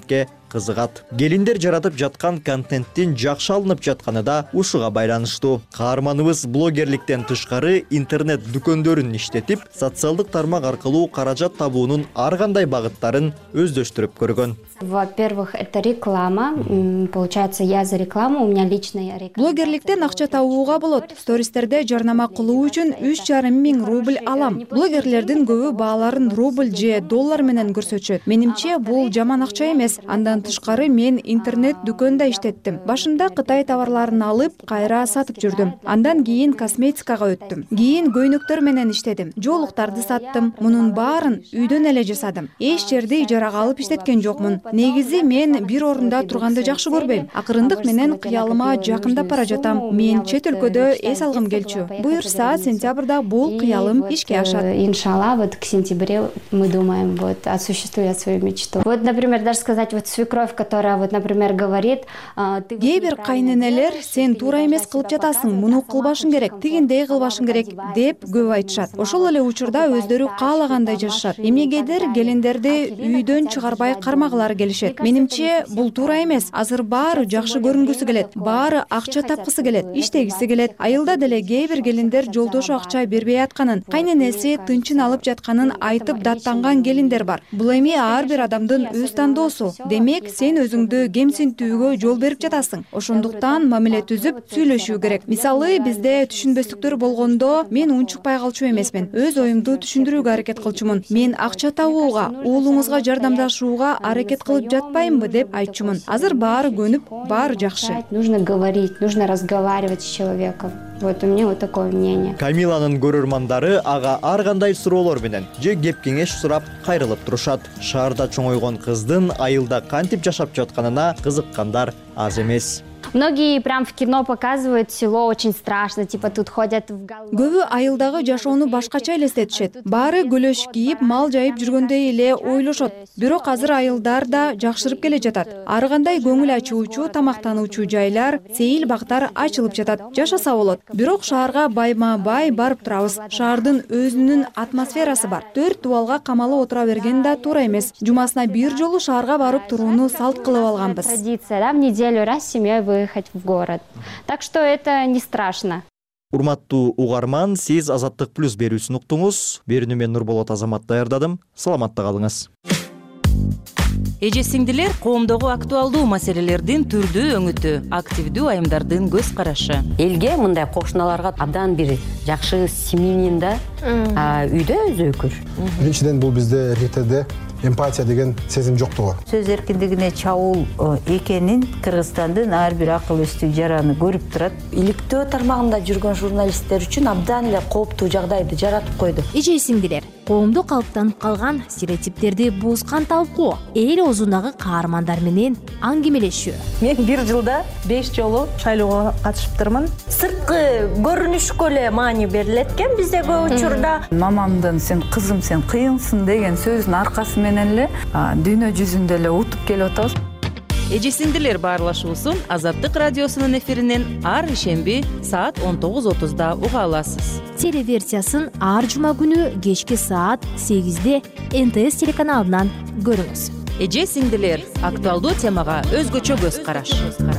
кызыгат. Келиндер жаратып жаткан контенттин жакшы алынып жатканы да ушуга байланыштуу. Каарманыбыз блогерликтен тышкары интернет дүкөндөрүн иштетип, социалдык тармак аркылуу каражат табуунун ар кандай багыттарын өздөштүрүп көргөн. Во-первых, это реклама. Получается, я за рекламу, у меня личная реклама. Блогерликтен акча табууга болот. Стористерде жарнама кылуу үчүн 3,5 миң рубль алам. Блогерлердин көбү бааларын рубль же доллар менен көрсөтүшөт. Менимче бул жаман акча эмес. Андан тышкары мен интернет дүкөндө иштеттим. Башында Кытай товарларын алып, кайра сатып жүрдүм. Андан кийин косметикага өттүм. Кийин көйнөктөр менен иштедим. Жоолуктарды саттым. Мунун баарын үйдөн эле жасадым. Эч жерде ижарага алып иштеткен жокмун. Негизи мен бир орунда турганды жакшы көрбөйм. Акырындык менен кыялыма жакындап бара жатам. Мен чет өлкөдө эс алгым келчү. Буюрса, сентябрда бул кыялым ишке ашат. Иншалла, вот к сентябрю мы думаем вот осуществлять свою мечту. Вот, например, даже сказать вот свекровь, которая вот, например, говорит, кээ бир кайненелер сен туура эмес кылып жатасың, муну кылбашың керек, тигиндей кылбашың керек деп көп айтышат. Ошол эле учурда өздөрү каалагандай жашашат. Эмнегедир келиндерди үйдөн чыгарбай кармагылары келишет. Менимче бул туура эмес. Азыр баары жакшы көрүнгүсү келет, баары акча тапкысы келет, иштегиси келет. Айылда деле кээ бир келиндер жолдошу акча бербей атканын, кайненеси тынчын алып жатканын айтып даттанган келиндер бар. Бул эми ар бир адамдын өз тандоосу. Демек, сен өзүңдү кемсинтүүгө жол берип жатасың. Ошондуктан мамиле түзүп сүйлөшүү керек. Мисалы, бизде түшүнбөстүктөр болгондо мен унчукпай калчу эмесмин. Өз оюмду түшүндүрүүгө аракет кылчумун. Мен акча табууга, уулуңузга жардамдашууга аракет кылып жатпаймынбы деп айтчумун. Азыр баары көнүп, баары жакшы. Нужно говорить, нужно разговаривать с человеком. Вот у меня вот такое мнение. Камиланын көрөрмандары ага ар кандай суроолор менен же кеп кеңеш сурап кайрылып турушат. Шаарда чоңойгон кыздын айылда кантип жашап жатканына кызыккандар аз эмес. Многие прям в кино показывают село очень страшно, типа тут ходят в галлон. Көбү айылдагы жашоону башкача элестетишет. Баары көлөш кийип, мал жайып жүргөндөй эле ойлошот. Бирок азыр айылдар да жакшырып келе жатат. Ар кандай көңүл ачуучу, тамактануучу жайлар, сейил бактар ачылып жатат. Жашаса болот. Бирок шаарга байма-бай барып турабыз. Шаардын өзүнүн атмосферасы бар. 4 дубалга камалып отура берген да туура эмес. Жумасына бир жолу шаарга барып турууну салт кылып алганбыз. Традиция, да, в неделю раз с семьей выехать в город. Так что это не страшно. Урматтуу угарман, сиз Азаттык плюс берүүсүн уктуңуз. Берүүнү мен Нурболот Азамат даярдадым. Саламатта калыңыз. Эже сиңдилер, коомдогу актуалдуу маселелердин түрдүү өңүтү, активдүү айымдардын көз карашы. Элге мындай кошуналарга абдан бир жакшы семьянин да үйдө өзөкүр. Биринчиден бул бизде эркектерде эмпатия деген сезим жоктугу. Сөз эркиндигине чабуул экенин Кыргызстандын ар бир акыл эстүү жараны көрүп турат. Иликтөө тармагында жүргөн журналисттер үчүн абдан эле кооптуу жагдайды жаратып койду. Эже сиңдилер, коомдо калыптанып калган стереотиптерди буузган талкуу, эл оозундагы каармандар менен аңгемелешүү. Мен бир жылда 5 жолу шайлоого катышыптырмын. Сырткы көрүнүшкө эле маани берилет экен бизде көп учурда. Мамамдын сен кызым сен кыйынсың деген сөзүнүн аркасы менен эле дүйнө жүзүндө эле утуп келип атабыз. Эже сиңдилер баарлашуусун Азаттык радиосунун эфиринен ар ишемби саат 19:30 уга аласыз. Телеверсиясын ар жума күнү кечки саат 8-де НТС телеканалынан көрүңүз. Эже сиңдилер актуалдуу темага өзгөчө көз караш.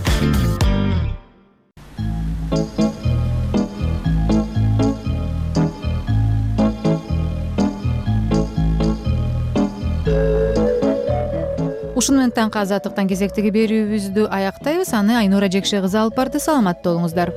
Ушуну менен таңкы Азаттыктан кезектеги берүүбүздү аяктайбыз. Аны Айнура Жекше кызы алып барды. Саламатта болуңуздар.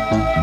Рахмат.